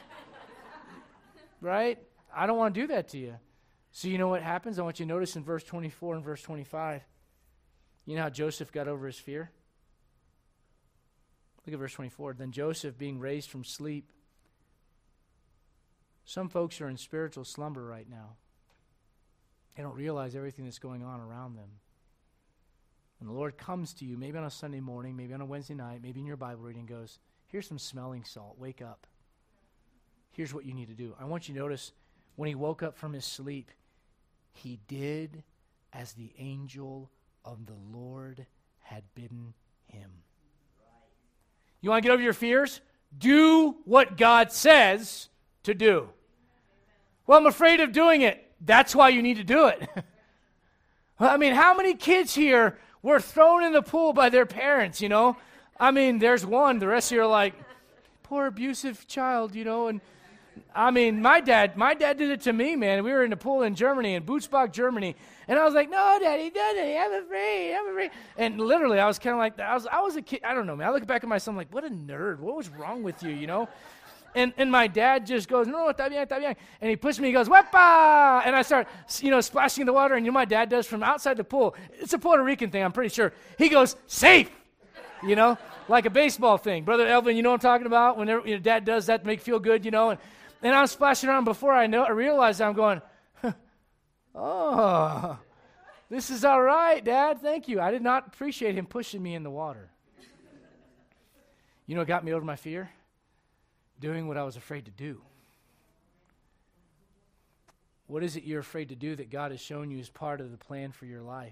A: Right? I don't want to do that to you. So you know what happens? I want you to notice in verse twenty-four and verse twenty-five, you know how Joseph got over his fear? Look at verse twenty-four. Then Joseph, being raised from sleep. Some folks are in spiritual slumber right now. They don't realize everything that's going on around them. And the Lord comes to you, maybe on a Sunday morning, maybe on a Wednesday night, maybe in your Bible reading, and goes, here's some smelling salt. Wake up. Here's what you need to do. I want you to notice when he woke up from his sleep, he did as the angel of the Lord had bidden him. You want to get over your fears? Do what God says to do. Well, I'm afraid of doing it. That's why you need to do it. I mean, how many kids here were thrown in the pool by their parents, you know? I mean, there's one. The rest of you are like, poor abusive child, you know? And I mean, my dad, my dad did it to me, man. We were in the pool in Germany, in Butzbach, Germany. And I was like, no, Daddy, Daddy, I'm afraid, I'm afraid. And literally, I was kind of like, I was, I was a kid. I don't know, man. I look back at myself, I'm like, what a nerd. What was wrong with you, you know? And and my dad just goes, no, está bien, está bien. And he pushes me, he goes, wepa! And I start, you know, splashing in the water. And you know what my dad does from outside the pool? It's a Puerto Rican thing, I'm pretty sure. He goes, safe! You know, like a baseball thing. Brother Elvin, you know what I'm talking about? Whenever your dad does that to make you feel good, you know. And, and I'm splashing around. Before I know, I realized I'm going, oh, this is all right, Dad. Thank you. I did not appreciate him pushing me in the water. You know what got me over my fear? Doing what I was afraid to do. What is it you're afraid to do that God has shown you as part of the plan for your life?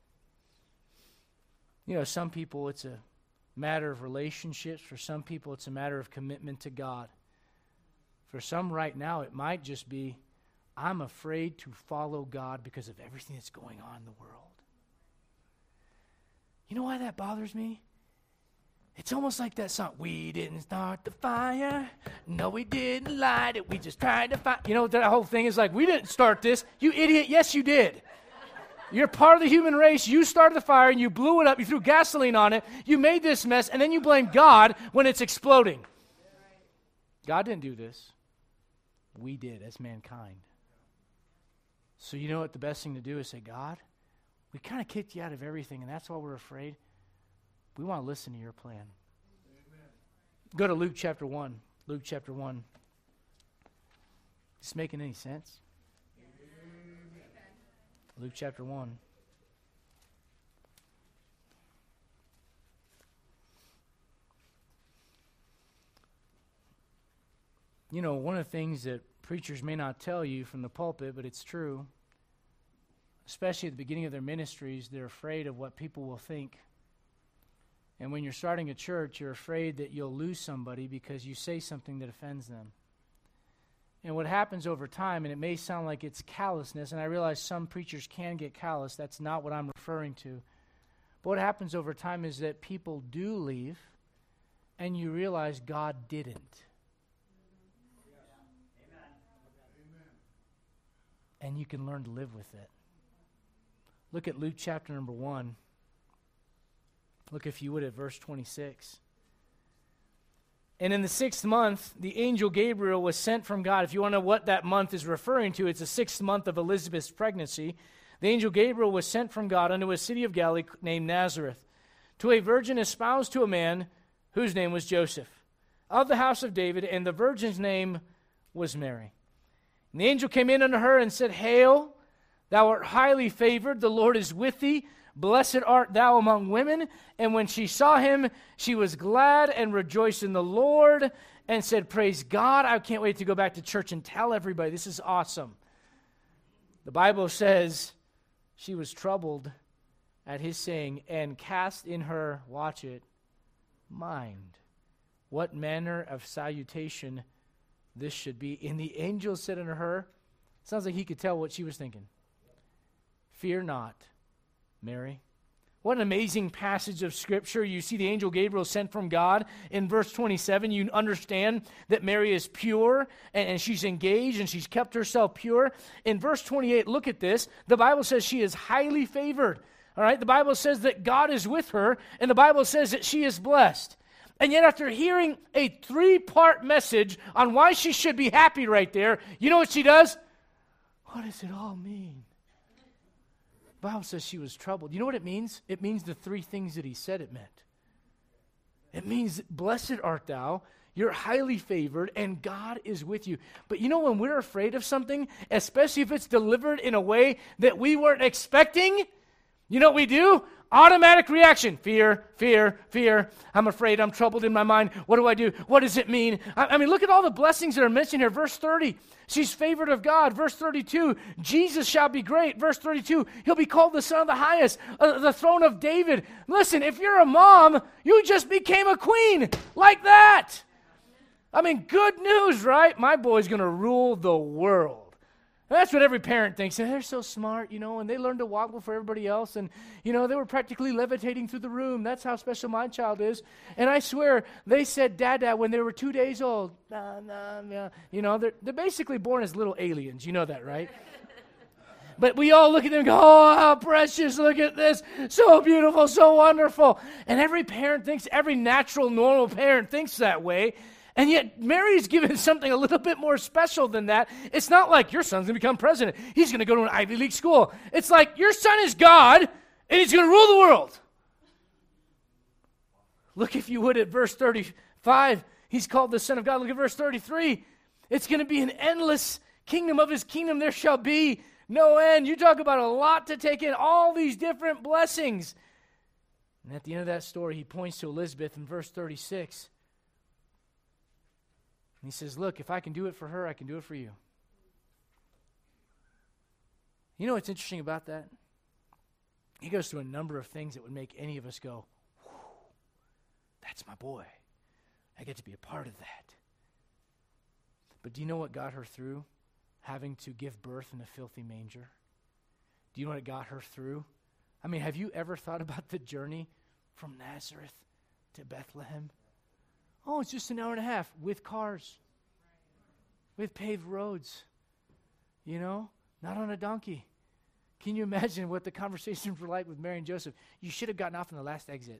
A: You know, some people it's a matter of relationships. For some people it's a matter of commitment to God. For some right now it might just be, I'm afraid to follow God because of everything that's going on in the world. You know why that bothers me? It's almost like that song, we didn't start the fire, no we didn't light it, we just tried to fight. You know, that whole thing is like, we didn't start this, you idiot, yes you did. You're part of the human race, you started the fire and you blew it up, you threw gasoline on it, you made this mess, and then you blame God when it's exploding. God didn't do this. We did as mankind. So you know what the best thing to do is say, God, we kind of kicked you out of everything, and that's why we're afraid. We want to listen to your plan. Amen. Go to Luke chapter one. Luke chapter one. Is this making any sense? Amen. Luke chapter one. You know, one of the things that preachers may not tell you from the pulpit, but it's true, especially at the beginning of their ministries, they're afraid of what people will think. And when you're starting a church, you're afraid that you'll lose somebody because you say something that offends them. And what happens over time, and it may sound like it's callousness, and I realize some preachers can get callous, that's not what I'm referring to. But what happens over time is that people do leave, and you realize God didn't. And you can learn to live with it. Look at Luke chapter number one. Look, if you would, at verse twenty-six. And in the sixth month, the angel Gabriel was sent from God. If you want to know what that month is referring to, it's the sixth month of Elizabeth's pregnancy. The angel Gabriel was sent from God unto a city of Galilee named Nazareth, to a virgin espoused to a man whose name was Joseph, of the house of David, and the virgin's name was Mary. And the angel came in unto her and said, Hail, thou art highly favored, the Lord is with thee. Blessed art thou among women. And when she saw him, she was glad and rejoiced in the Lord and said, Praise God. I can't wait to go back to church and tell everybody. This is awesome. The Bible says she was troubled at his saying and cast in her, watch it, mind what manner of salutation this should be. And the angel said unto her, sounds like he could tell what she was thinking. Fear not, Mary. What an amazing passage of Scripture. You see the angel Gabriel sent from God. In verse twenty-seven, you understand that Mary is pure, and, and she's engaged, and she's kept herself pure. In verse twenty-eight, look at this. The Bible says she is highly favored. All right, the Bible says that God is with her, and the Bible says that she is blessed. And yet after hearing a three-part message on why she should be happy right there, you know what she does? What does it all mean? The Bible says she was troubled. You know what it means? It means the three things that he said it meant. It means, blessed art thou, you're highly favored, and God is with you. But you know when we're afraid of something, especially if it's delivered in a way that we weren't expecting, you know what we do? Automatic reaction. Fear, fear, fear. I'm afraid, I'm troubled in my mind. What do I do? What does it mean? I, I mean, look at all the blessings that are mentioned here. Verse thirty, she's favored of God. Verse thirty-two, Jesus shall be great. Verse thirty-two, he'll be called the Son of the Highest, uh, the throne of David. Listen, if you're a mom, you just became a queen like that. I mean, good news, right? My boy's going to rule the world. And that's what every parent thinks. And they're so smart, you know, and they learn to walk before everybody else. And, you know, they were practically levitating through the room. That's how special my child is. And I swear, they said Dada when they were two days old. Nah, nah, nah. You know, they're, they're basically born as little aliens. You know that, right? But we all look at them and go, oh, how precious, look at this. So beautiful, so wonderful. And every parent thinks, every natural, normal parent thinks that way. And yet, Mary's given something a little bit more special than that. It's not like your son's going to become president. He's going to go to an Ivy League school. It's like your son is God, and he's going to rule the world. Look, if you would, at verse thirty-five. He's called the Son of God. Look at verse thirty-three. It's going to be an endless kingdom. Of his kingdom there shall be no end. You talk about a lot to take in, all these different blessings. And at the end of that story, he points to Elizabeth in verse thirty-six. And he says, look, if I can do it for her, I can do it for you. You know what's interesting about that? He goes through a number of things that would make any of us go, that's my boy. I get to be a part of that. But do you know what got her through having to give birth in a filthy manger? Do you know what it got her through? I mean, have you ever thought about the journey from Nazareth to Bethlehem? Oh, it's just an hour and a half with cars, with paved roads, you know, not on a donkey. Can you imagine what the conversations were like with Mary and Joseph? You should have gotten off in the last exit.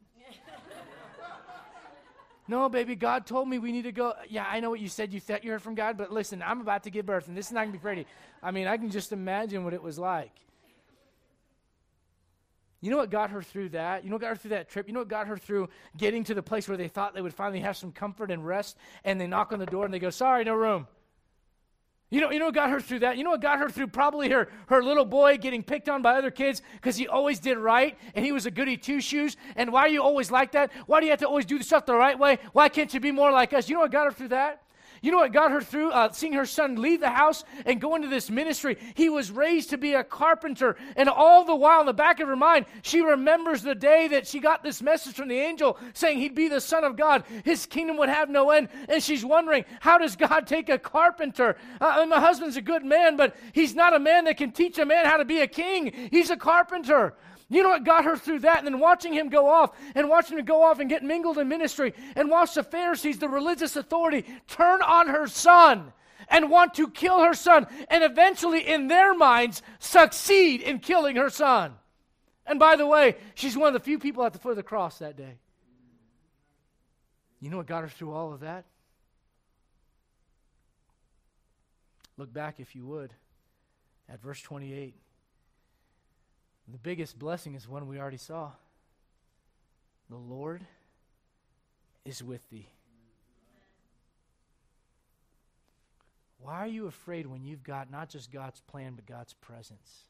A: No, baby, God told me we need to go. Yeah, I know what you said. You thought you heard from God, but listen, I'm about to give birth, and this is not going to be pretty. I mean, I can just imagine what it was like. You know what got her through that? You know what got her through that trip? You know what got her through getting to the place where they thought they would finally have some comfort and rest, and they knock on the door and they go, sorry, no room. You know, you know what got her through that? You know what got her through probably her, her little boy getting picked on by other kids because he always did right and he was a goody two-shoes? And why are you always like that? Why do you have to always do the stuff the right way? Why can't you be more like us? You know what got her through that? You know what got her through uh, seeing her son leave the house and go into this ministry? He was raised to be a carpenter, and all the while in the back of her mind, she remembers the day that she got this message from the angel saying he'd be the Son of God. His kingdom would have no end, and she's wondering, how does God take a carpenter? Uh, my husband's a good man, but he's not a man that can teach a man how to be a king. He's a carpenter. You know what got her through that? And then watching him go off and watching him go off and get mingled in ministry and watch the Pharisees, the religious authority, turn on her son and want to kill her son and eventually in their minds succeed in killing her son. And by the way, she's one of the few people at the foot of the cross that day. You know what got her through all of that? Look back, if you would, at verse twenty-eight. The biggest blessing is one we already saw. The Lord is with thee. Why are you afraid when you've got not just God's plan, but God's presence?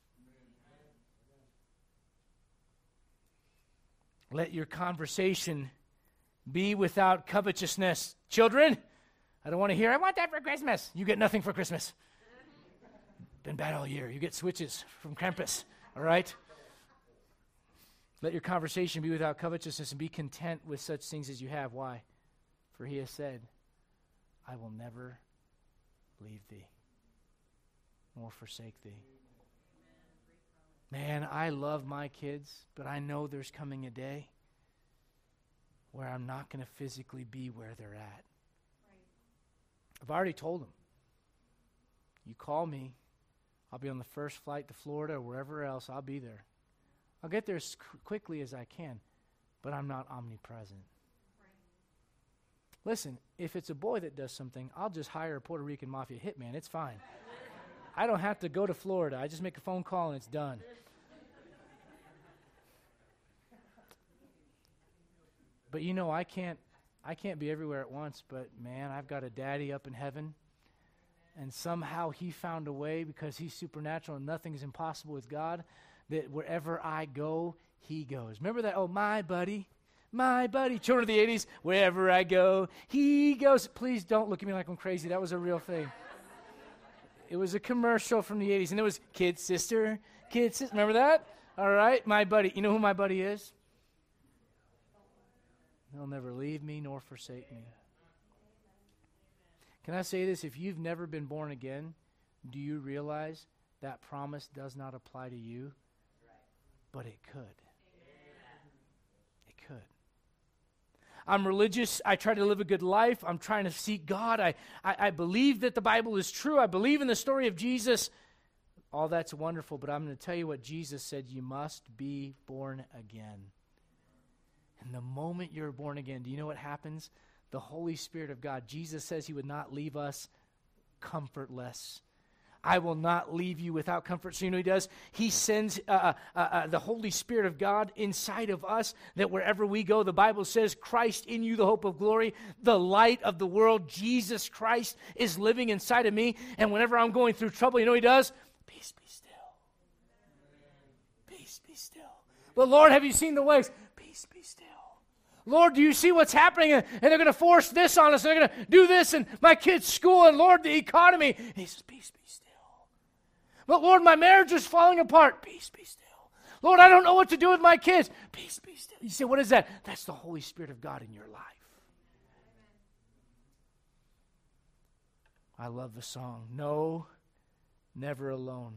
A: Let your conversation be without covetousness. Children, I don't want to hear, I want that for Christmas. You get nothing for Christmas. Been bad all year. You get switches from Krampus, all right? Let your conversation be without covetousness and be content with such things as you have. Why? For he has said, I will never leave thee nor forsake thee. Man, I love my kids, but I know there's coming a day where I'm not going to physically be where they're at. I've already told them, you call me, I'll be on the first flight to Florida or wherever else, I'll be there. I'll get there as quickly as I can, but I'm not omnipresent. Right. Listen, if it's a boy that does something, I'll just hire a Puerto Rican mafia hitman. It's fine. I don't have to go to Florida. I just make a phone call and it's done. But you know, I can't I can't be everywhere at once, but man, I've got a daddy up in heaven, and somehow he found a way because he's supernatural and nothing is impossible with God, that wherever I go, he goes. Remember that? Oh, my buddy, my buddy. Children of the eighties, wherever I go, he goes. Please don't look at me like I'm crazy. That was a real thing. It was a commercial from the eighties, and it was kid sister, kid sister. Remember that? All right, my buddy. You know who my buddy is? He'll never leave me nor forsake me. Can I say this? If you've never been born again, do you realize that promise does not apply to you? But it could. It could. I'm religious. I try to live a good life. I'm trying to seek God. I, I, I believe that the Bible is true. I believe in the story of Jesus. All that's wonderful, but I'm going to tell you what Jesus said. You must be born again. And the moment you're born again, do you know what happens? The Holy Spirit of God. Jesus says he would not leave us comfortless. I will not leave you without comfort. So you know what he does? He sends uh, uh, uh, the Holy Spirit of God inside of us, that wherever we go, the Bible says, Christ in you, the hope of glory, the light of the world, Jesus Christ is living inside of me. And whenever I'm going through trouble, you know what he does? Peace, be still. Peace, be still. But Lord, have you seen the waves? Peace, be still. Lord, do you see what's happening? And they're going to force this on us. And they're going to do this. And my kid's school. And Lord, the economy. And he says, peace, be still. But Lord, my marriage is falling apart. Peace, be still. Lord, I don't know what to do with my kids. Peace, be still. You say, what is that? That's the Holy Spirit of God in your life. I love the song, No, Never Alone.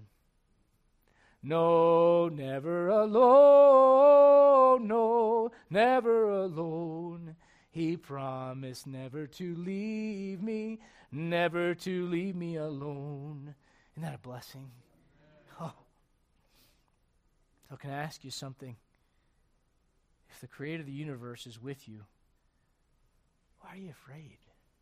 A: No, never alone. No, never alone. He promised never to leave me, never to leave me alone. Isn't that a blessing? Oh. So can I ask you something? If the creator of the universe is with you, why are you afraid?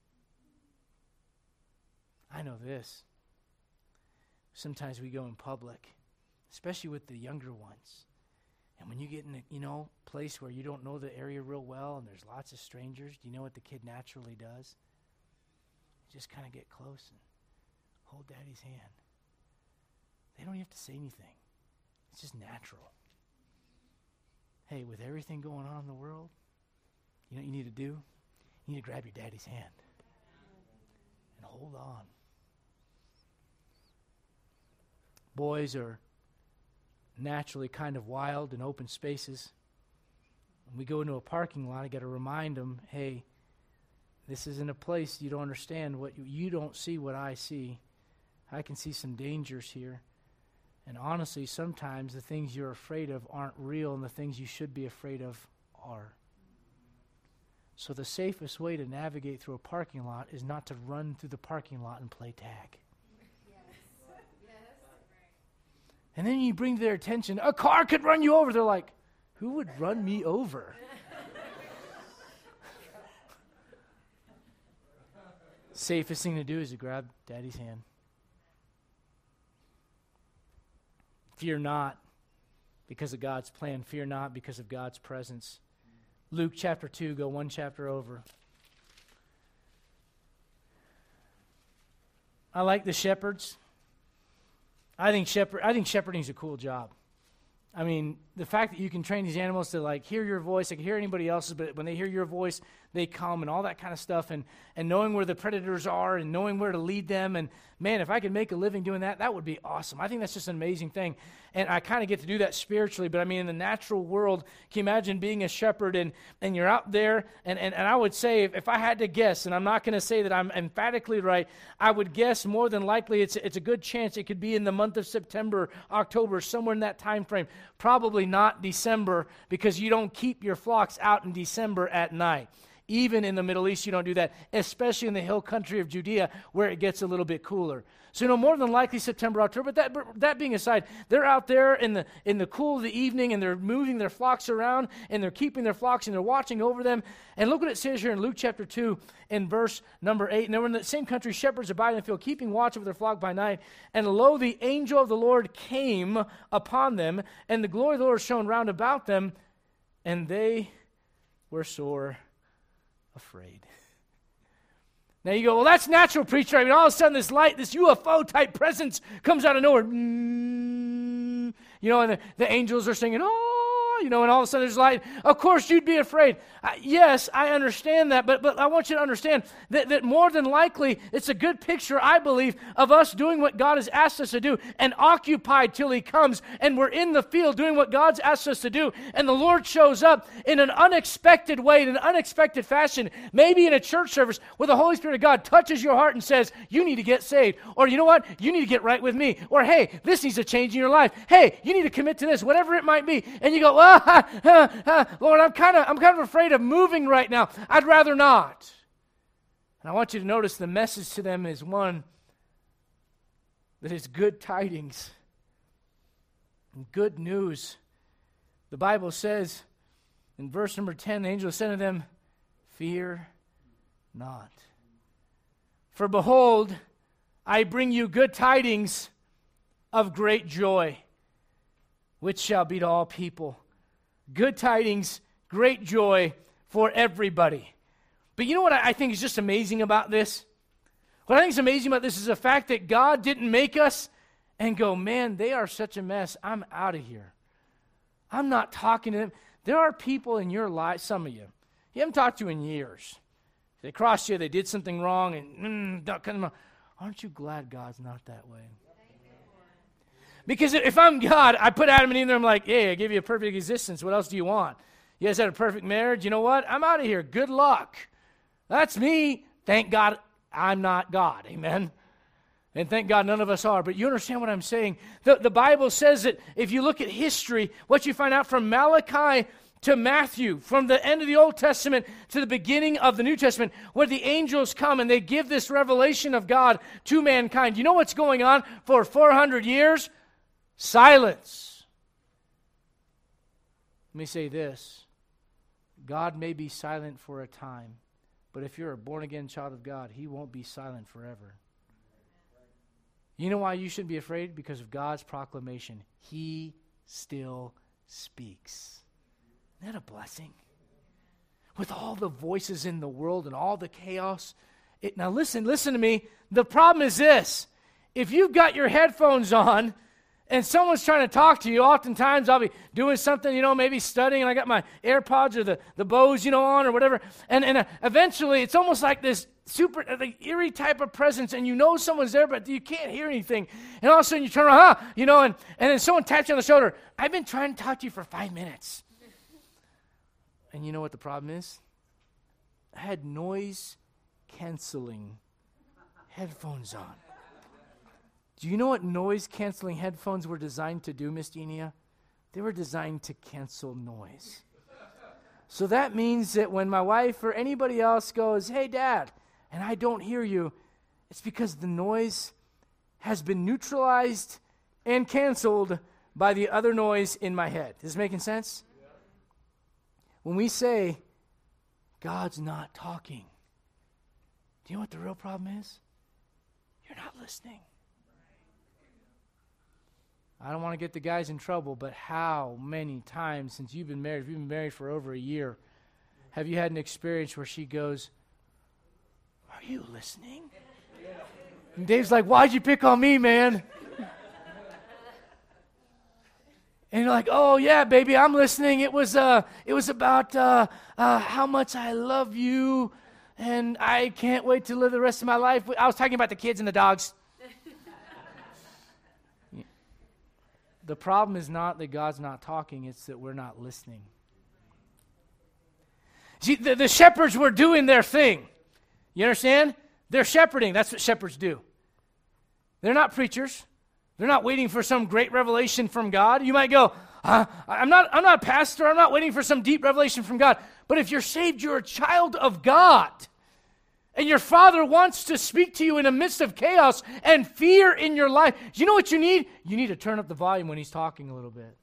A: I know this. Sometimes we go in public, especially with the younger ones. And when you get in a, you know, place where you don't know the area real well and there's lots of strangers, do you know what the kid naturally does? Just kind of get close and hold daddy's hand. They don't have to say anything. It's just natural. Hey, with everything going on in the world, you know what you need to do? You need to grab your daddy's hand and hold on. Boys are naturally kind of wild in open spaces. When we go into a parking lot, I got to remind them, hey, this isn't a place you don't understand. What you, you don't see what I see. I can see some dangers here. And honestly, sometimes the things you're afraid of aren't real, and the things you should be afraid of are. So the safest way to navigate through a parking lot is not to run through the parking lot and play tag. And then you bring to their attention, a car could run you over. They're like, who would run me over? Safest thing to do is to grab daddy's hand. Fear not because of God's plan. Fear not because of God's presence. Luke chapter two, go one chapter over. I like the shepherds. I think shepherd. I think shepherding is a cool job. I mean, the fact that you can train these animals to like hear your voice, they can hear anybody else's, but when they hear your voice, they come and all that kind of stuff, and and knowing where the predators are and knowing where to lead them, and man, if I could make a living doing that, that would be awesome. I think that's just an amazing thing, and I kind of get to do that spiritually, but I mean, in the natural world, can you imagine being a shepherd and and you're out there, and and, and I would say, if, if I had to guess, and I'm not going to say that I'm emphatically right, I would guess more than likely it's it's a good chance it could be in the month of September, October, somewhere in that time frame. Probably not December, because you don't keep your flocks out in December at night. Even in the Middle East, you don't do that, especially in the hill country of Judea, where it gets a little bit cooler. So, you know, more than likely September, October. But that, that being aside, they're out there in the in the cool of the evening, and they're moving their flocks around, and they're keeping their flocks, and they're watching over them. And look what it says here in Luke chapter two, in verse number eight. And they were in the same country, shepherds abide in the field, keeping watch over their flock by night. And lo, the angel of the Lord came upon them, and the glory of the Lord shone round about them, and they were sore afraid. Now you go, well, that's natural, preacher. I mean, all of a sudden this light, this U F O-type presence comes out of nowhere. Mm, you know, and the, the angels are singing, oh, you know, and all of a sudden there's light. Of course, you'd be afraid. Uh, yes, I understand that, but but I want you to understand that, that more than likely, it's a good picture, I believe, of us doing what God has asked us to do and occupied till He comes, and we're in the field doing what God's asked us to do, and the Lord shows up in an unexpected way, in an unexpected fashion, maybe in a church service where the Holy Spirit of God touches your heart and says, you need to get saved, or you know what, you need to get right with me, or hey, this needs to change in your life, hey, you need to commit to this, whatever it might be, and you go, ah, ah, ah, ah, Lord, I'm kind of I'm kind of afraid of moving right now. I'd rather not. And I want you to notice the message to them is one that is good tidings and good news. The Bible says in verse number ten, the angel said to them, fear not. For behold, I bring you good tidings of great joy, which shall be to all people. Good tidings, great joy for everybody. But you know what I think is just amazing about this? What I think is amazing about this is the fact that God didn't make us and go, man, they are such a mess. I'm out of here. I'm not talking to them. There are people in your life, some of you, you haven't talked to in years. They crossed you, they did something wrong, and mm, aren't you glad God's not that way? Because if I'm God, I put Adam and Eve in there, I'm like, hey, I gave you a perfect existence. What else do you want? You guys had a perfect marriage. You know what? I'm out of here. Good luck. That's me. Thank God I'm not God. Amen. And thank God none of us are. But you understand what I'm saying? The, the Bible says that if you look at history, what you find out from Malachi to Matthew, from the end of the Old Testament to the beginning of the New Testament, where the angels come and they give this revelation of God to mankind. You know what's going on for four hundred years? Silence. Let me say this. God may be silent for a time, but if you're a born-again child of God, He won't be silent forever. You know why you shouldn't be afraid? Because of God's proclamation. He still speaks. Isn't that a blessing? With all the voices in the world and all the chaos. It, now listen, listen to me. The problem is this. If you've got your headphones on and someone's trying to talk to you, oftentimes I'll be doing something, you know, maybe studying, and I got my AirPods or the, the Bose, you know, on or whatever. And, and uh, eventually it's almost like this super uh, like eerie type of presence, and you know someone's there, but you can't hear anything. And all of a sudden you turn around, huh, you know, and, and then someone taps you on the shoulder. I've been trying to talk to you for five minutes. And you know what the problem is? I had noise-canceling headphones on. Do you know what noise-canceling headphones were designed to do, Miss Denia? They were designed to cancel noise. So that means that when my wife or anybody else goes, hey, Dad, and I don't hear you, it's because the noise has been neutralized and canceled by the other noise in my head. Is this making sense? When we say, God's not talking, do you know what the real problem is? You're not listening. I don't want to get the guys in trouble, but how many times since you've been married, if you've been married for over a year, have you had an experience where she goes, are you listening? And Dave's like, why'd you pick on me, man? And you're like, oh yeah, baby, I'm listening. It was uh, it was about uh, uh, how much I love you, and I can't wait to live the rest of my life. I was talking about the kids and the dogs. The problem is not that God's not talking, it's that we're not listening. See, the, the shepherds were doing their thing. You understand? They're shepherding. That's what shepherds do. They're not preachers. They're not waiting for some great revelation from God. You might go, uh, I'm not, I'm not a pastor. I'm not waiting for some deep revelation from God. But if you're saved, you're a child of God. And your Father wants to speak to you in the midst of chaos and fear in your life. Do you know what you need? You need to turn up the volume when He's talking a little bit.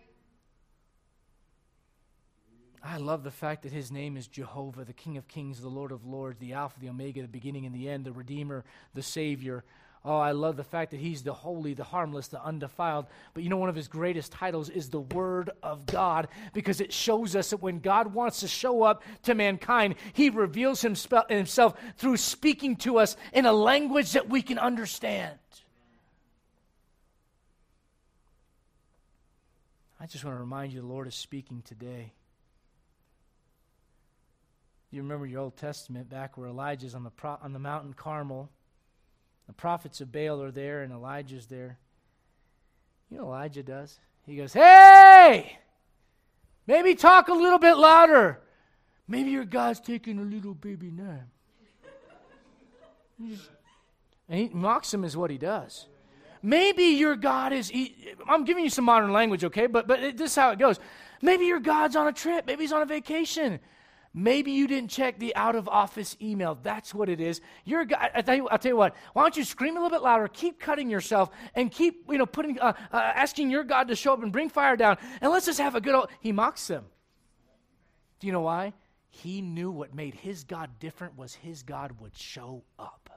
A: I love the fact that His name is Jehovah, the King of Kings, the Lord of Lords, the Alpha, the Omega, the beginning and the end, the Redeemer, the Savior. Oh, I love the fact that He's the holy, the harmless, the undefiled. But you know, one of His greatest titles is the Word of God, because it shows us that when God wants to show up to mankind, He reveals Himself through speaking to us in a language that we can understand. I just want to remind you the Lord is speaking today. You remember your Old Testament back where Elijah's on the pro- on the mountain Carmel. The prophets of Baal are there and Elijah's there. You know what Elijah does? He goes, hey! Maybe talk a little bit louder. Maybe your God's taking a little baby nap. And he mocks him is what he does. Maybe your God is, he, I'm giving you some modern language, okay? But, but it, this is how it goes. Maybe your God's on a trip. Maybe He's on a vacation. Maybe you didn't check the out-of-office email. That's what it is. You're, I tell you, I'll tell you what. Why don't you scream a little bit louder, keep cutting yourself, and keep, you know, putting, uh, uh, asking your God to show up and bring fire down, and let's just have a good old. He mocks them. Do you know why? He knew what made his God different was his God would show up.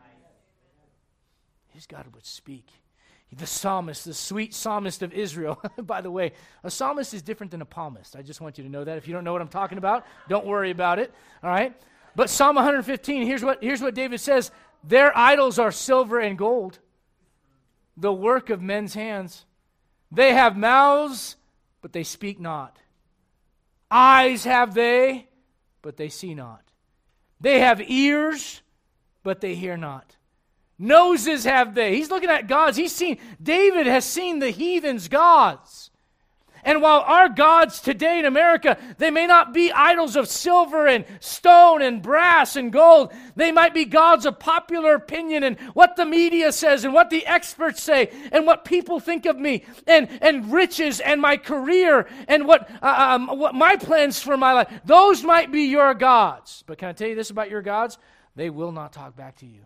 A: His God would speak. The psalmist, the sweet psalmist of Israel. By the way, a psalmist is different than a palmist. I just want you to know that. If you don't know what I'm talking about, don't worry about it. All right? But Psalm one fifteen, here's what, here's what David says. Their idols are silver and gold, the work of men's hands. They have mouths, but they speak not. Eyes have they, but they see not. They have ears, but they hear not. Noses have they. He's looking at gods. He's seen, David has seen the heathens' gods. And while our gods today in America, they may not be idols of silver and stone and brass and gold. They might be gods of popular opinion and what the media says and what the experts say and what people think of me and, and riches and my career and what, uh, um, what my plans for my life. Those might be your gods. But can I tell you this about your gods? They will not talk back to you.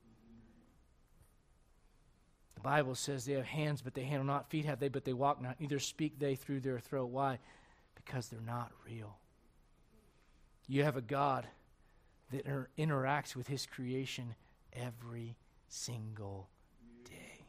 A: The Bible says they have hands, but they handle not. Feet have they, but they walk not. Neither speak they through their throat. Why? Because they're not real. You have a God that inter- interacts with His creation every single day.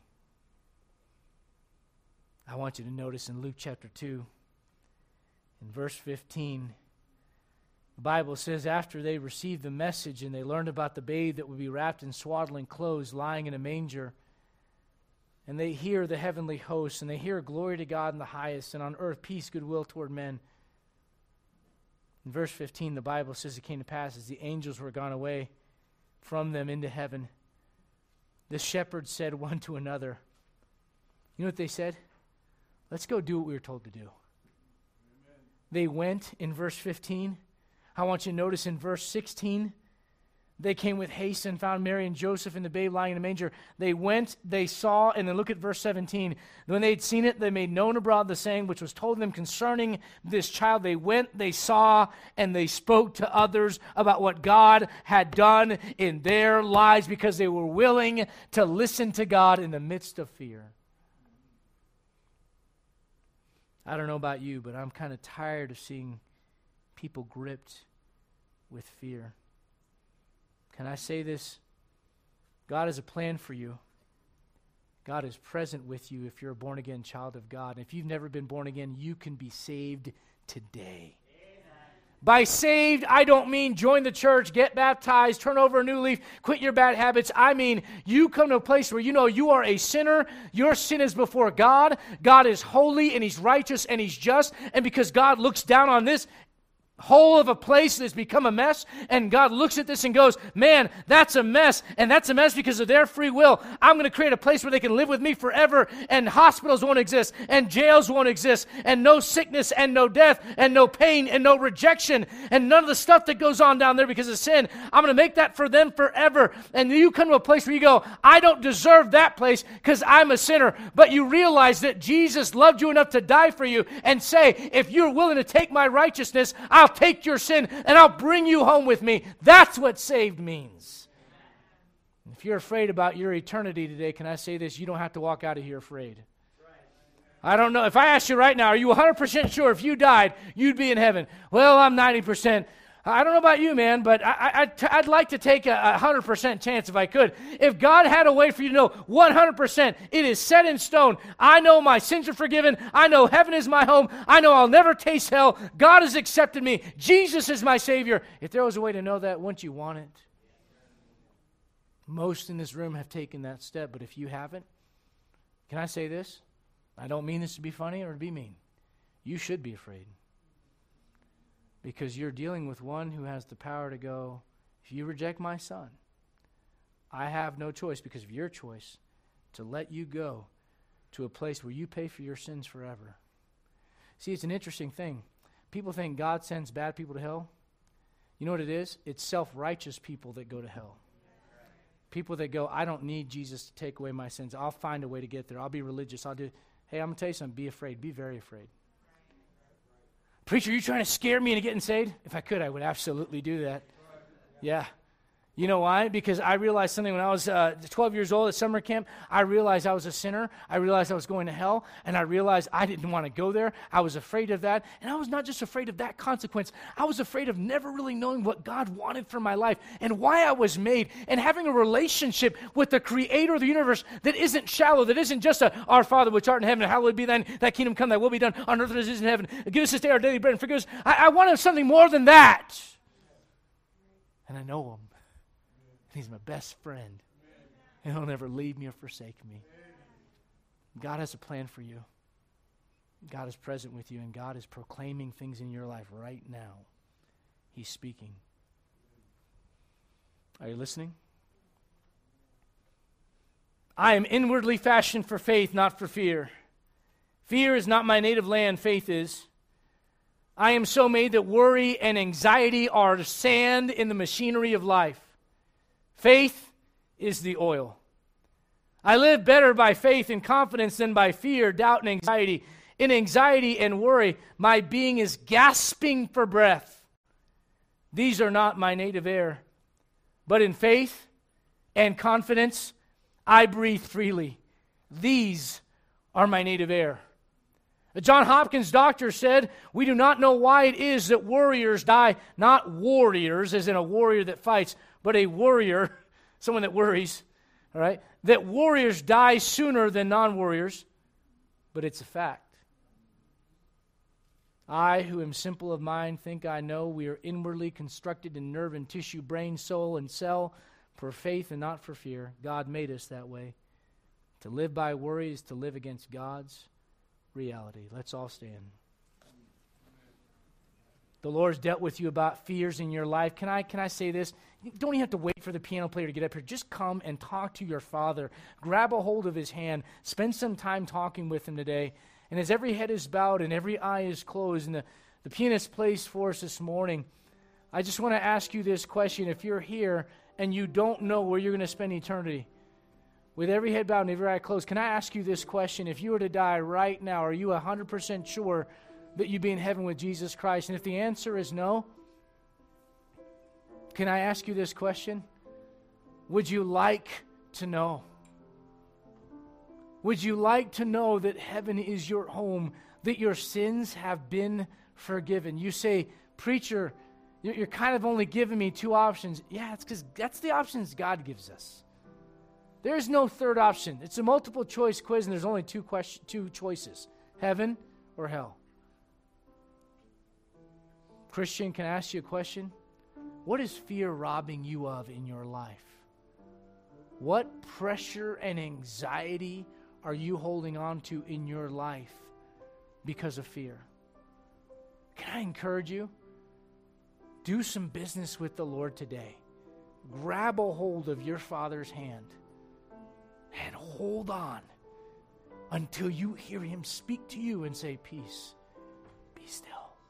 A: I want you to notice in Luke chapter two, in verse fifteen, the Bible says, after they received the message and they learned about the babe that would be wrapped in swaddling clothes, lying in a manger, and they hear the heavenly hosts, and they hear glory to God in the highest, and on earth peace, goodwill toward men. In verse fifteen, the Bible says it came to pass as the angels were gone away from them into heaven, the shepherds said one to another, you know what they said? Let's go do what we were told to do. Amen. They went in verse fifteen. I want you to notice in verse sixteen, they came with haste and found Mary and Joseph and the babe lying in a manger. They went, they saw, and then look at verse seventeen. When they had seen it, they made known abroad the saying which was told them concerning this child. They went, they saw, and they spoke to others about what God had done in their lives because they were willing to listen to God in the midst of fear. I don't know about you, but I'm kind of tired of seeing people gripped with fear. Can I say this? God has a plan for you. God is present with you if you're a born-again child of God. And if you've never been born again, you can be saved today. Amen. By saved, I don't mean join the church, get baptized, turn over a new leaf, quit your bad habits. I mean you come to a place where you know you are a sinner. Your sin is before God. God is holy and He's righteous and He's just. And because God looks down on this whole of a place that's become a mess, and God looks at this and goes, man, that's a mess, and that's a mess because of their free will. I'm going to create a place where they can live with me forever, and hospitals won't exist, and jails won't exist, and no sickness, and no death, and no pain, and no rejection, and none of the stuff that goes on down there because of sin. I'm going to make that for them forever. And you come to a place where you go, I don't deserve that place because I'm a sinner, but you realize that Jesus loved you enough to die for you and say, if you're willing to take my righteousness, I'll I'll take your sin and I'll bring you home with me. That's what saved means. And if you're afraid about your eternity today, can I say this? You don't have to walk out of here afraid. I don't know. If I asked you right now, are you one hundred percent sure if you died, you'd be in heaven? Well, I'm ninety percent. I don't know about you, man, but I, I, I'd, I'd like to take a one hundred percent chance if I could. If God had a way for you to know one hundred percent, it is set in stone. I know my sins are forgiven. I know heaven is my home. I know I'll never taste hell. God has accepted me. Jesus is my Savior. If there was a way to know that, wouldn't you want it? Most in this room have taken that step, but if you haven't, can I say this? I don't mean this to be funny or to be mean. You should be afraid. Because you're dealing with one who has the power to go, if you reject my son, I have no choice because of your choice to let you go to a place where you pay for your sins forever. See, it's an interesting thing. People think God sends bad people to hell. You know what it is? It's self-righteous people that go to hell. People that go, I don't need Jesus to take away my sins. I'll find a way to get there. I'll be religious. I'll do. Hey, I'm going to tell you something. Be afraid. Be very afraid. Preacher, are you trying to scare me into getting saved? If I could, I would absolutely do that. Yeah. You know why? Because I realized something when I was uh, twelve years old at summer camp. I realized I was a sinner. I realized I was going to hell. And I realized I didn't want to go there. I was afraid of that. And I was not just afraid of that consequence. I was afraid of never really knowing what God wanted for my life and why I was made and having a relationship with the creator of the universe that isn't shallow, that isn't just a, our Father which art in heaven, hallowed be thine, thy kingdom come, thy will be done on earth as it is in heaven. Give us this day our daily bread and forgive us. I, I wanted something more than that. And I know him. He's my best friend. And he'll never leave me or forsake me. God has a plan for you. God is present with you, and God is proclaiming things in your life right now. He's speaking. Are you listening? I am inwardly fashioned for faith, not for fear. Fear is not my native land, faith is. I am so made that worry and anxiety are sand in the machinery of life. Faith is the oil. I live better by faith and confidence than by fear, doubt, and anxiety. In anxiety and worry, my being is gasping for breath. These are not my native air. But in faith and confidence, I breathe freely. These are my native air. John Hopkins, doctor, said, we do not know why it is that warriors die, not warriors, as in a warrior that fights, but a worrier, someone that worries, all right? That warriors die sooner than non-warriors, but it's a fact. I, who am simple of mind, think I know we are inwardly constructed in nerve and tissue, brain, soul, and cell, for faith and not for fear. God made us that way. To live by worry is to live against God's reality. Let's all stand. The Lord's dealt with you about fears in your life. Can I can I say this? You don't even have to wait for the piano player to get up here. Just come and talk to your Father. Grab a hold of his hand. Spend some time talking with him today. And as every head is bowed and every eye is closed and the, the pianist plays for us this morning, I just want to ask you this question. If you're here and you don't know where you're going to spend eternity, with every head bowed and every eye closed, can I ask you this question? If you were to die right now, are you one hundred percent sure that you'd be in heaven with Jesus Christ? And if the answer is no, can I ask you this question? Would you like to know? Would you like to know that heaven is your home, that your sins have been forgiven? You say, preacher, you're kind of only giving me two options. Yeah, it's because that's the options God gives us. There's no third option. It's a multiple choice quiz, and there's only two question, two choices, heaven or hell. Christian, can I ask you a question? What is fear robbing you of in your life? What pressure and anxiety are you holding on to in your life because of fear? Can I encourage you? Do some business with the Lord today. Grab a hold of your Father's hand and hold on until you hear him speak to you and say, peace, be still.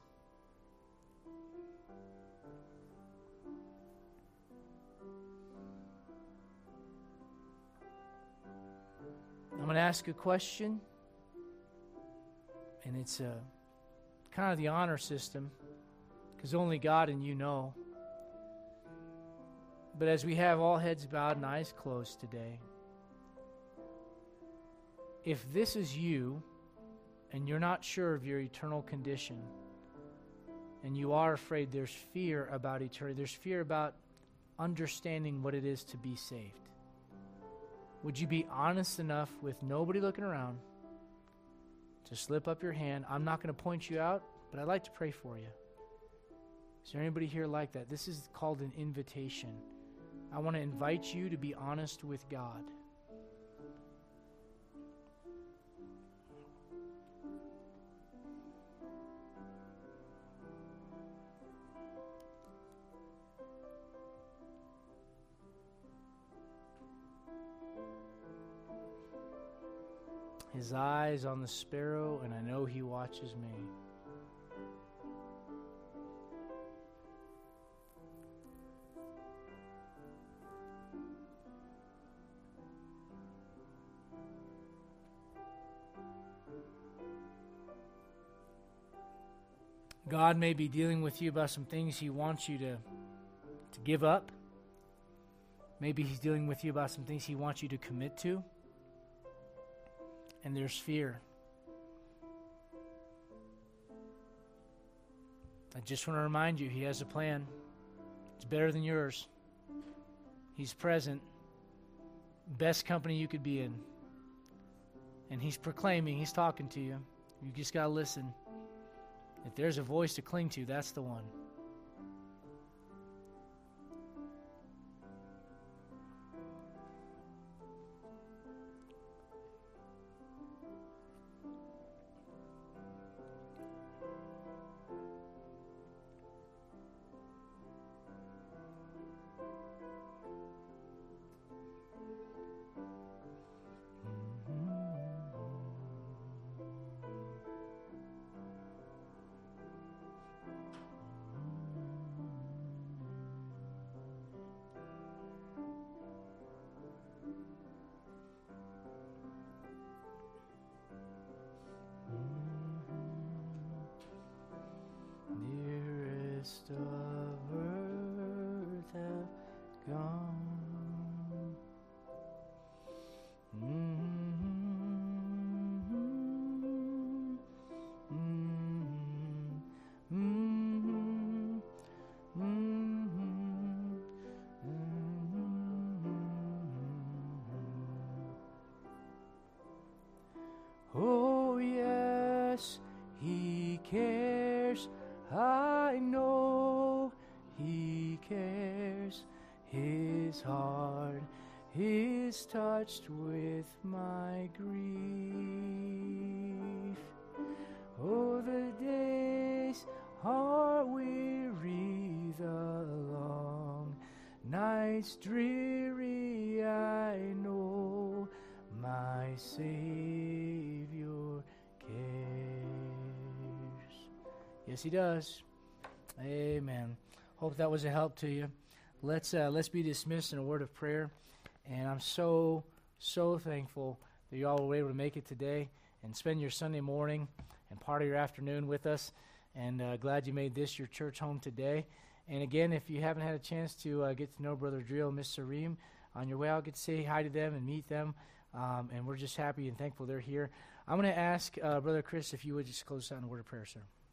A: I'm going to ask a question, and it's a, kind of the honor system, because only God and you know. But as we have all heads bowed and eyes closed today, if this is you, and you're not sure of your eternal condition, and you are afraid, there's fear about eternity, there's fear about understanding what it is to be saved. Would you be honest enough with nobody looking around to slip up your hand? I'm not going to point you out, but I'd like to pray for you. Is there anybody here like that? This is called an invitation. I want to invite you to be honest with God. His eyes on the sparrow, and I know he watches me. God may be dealing with you about some things he wants you to, to give up. Maybe he's dealing with you about some things he wants you to commit to. And there's fear. I just want to remind you, he has a plan. It's better than yours. He's present. Best company you could be in. And he's proclaiming, he's talking to you. You just got to listen. If there's a voice to cling to, that's the one. dust of earth have gone. Mm-hmm. Mm-hmm. Mm-hmm. Oh, yes, He cares. I know He cares. His heart is touched with my grief. Oh, the days are weary, the long nights dreary. I know my Savior cares. Yes, He does. Amen. Hope that was a help to you. Let's uh, let's be dismissed in a word of prayer. And I'm so, so thankful that you all were able to make it today and spend your Sunday morning and part of your afternoon with us. And uh, glad you made this your church home today. And again, if you haven't had a chance to uh, get to know Brother Drill and Miss Sareem, on your way out, get to say hi to them and meet them. Um, and we're just happy and thankful they're here. I'm going to ask uh, Brother Chris if you would just close out in a word of prayer, sir.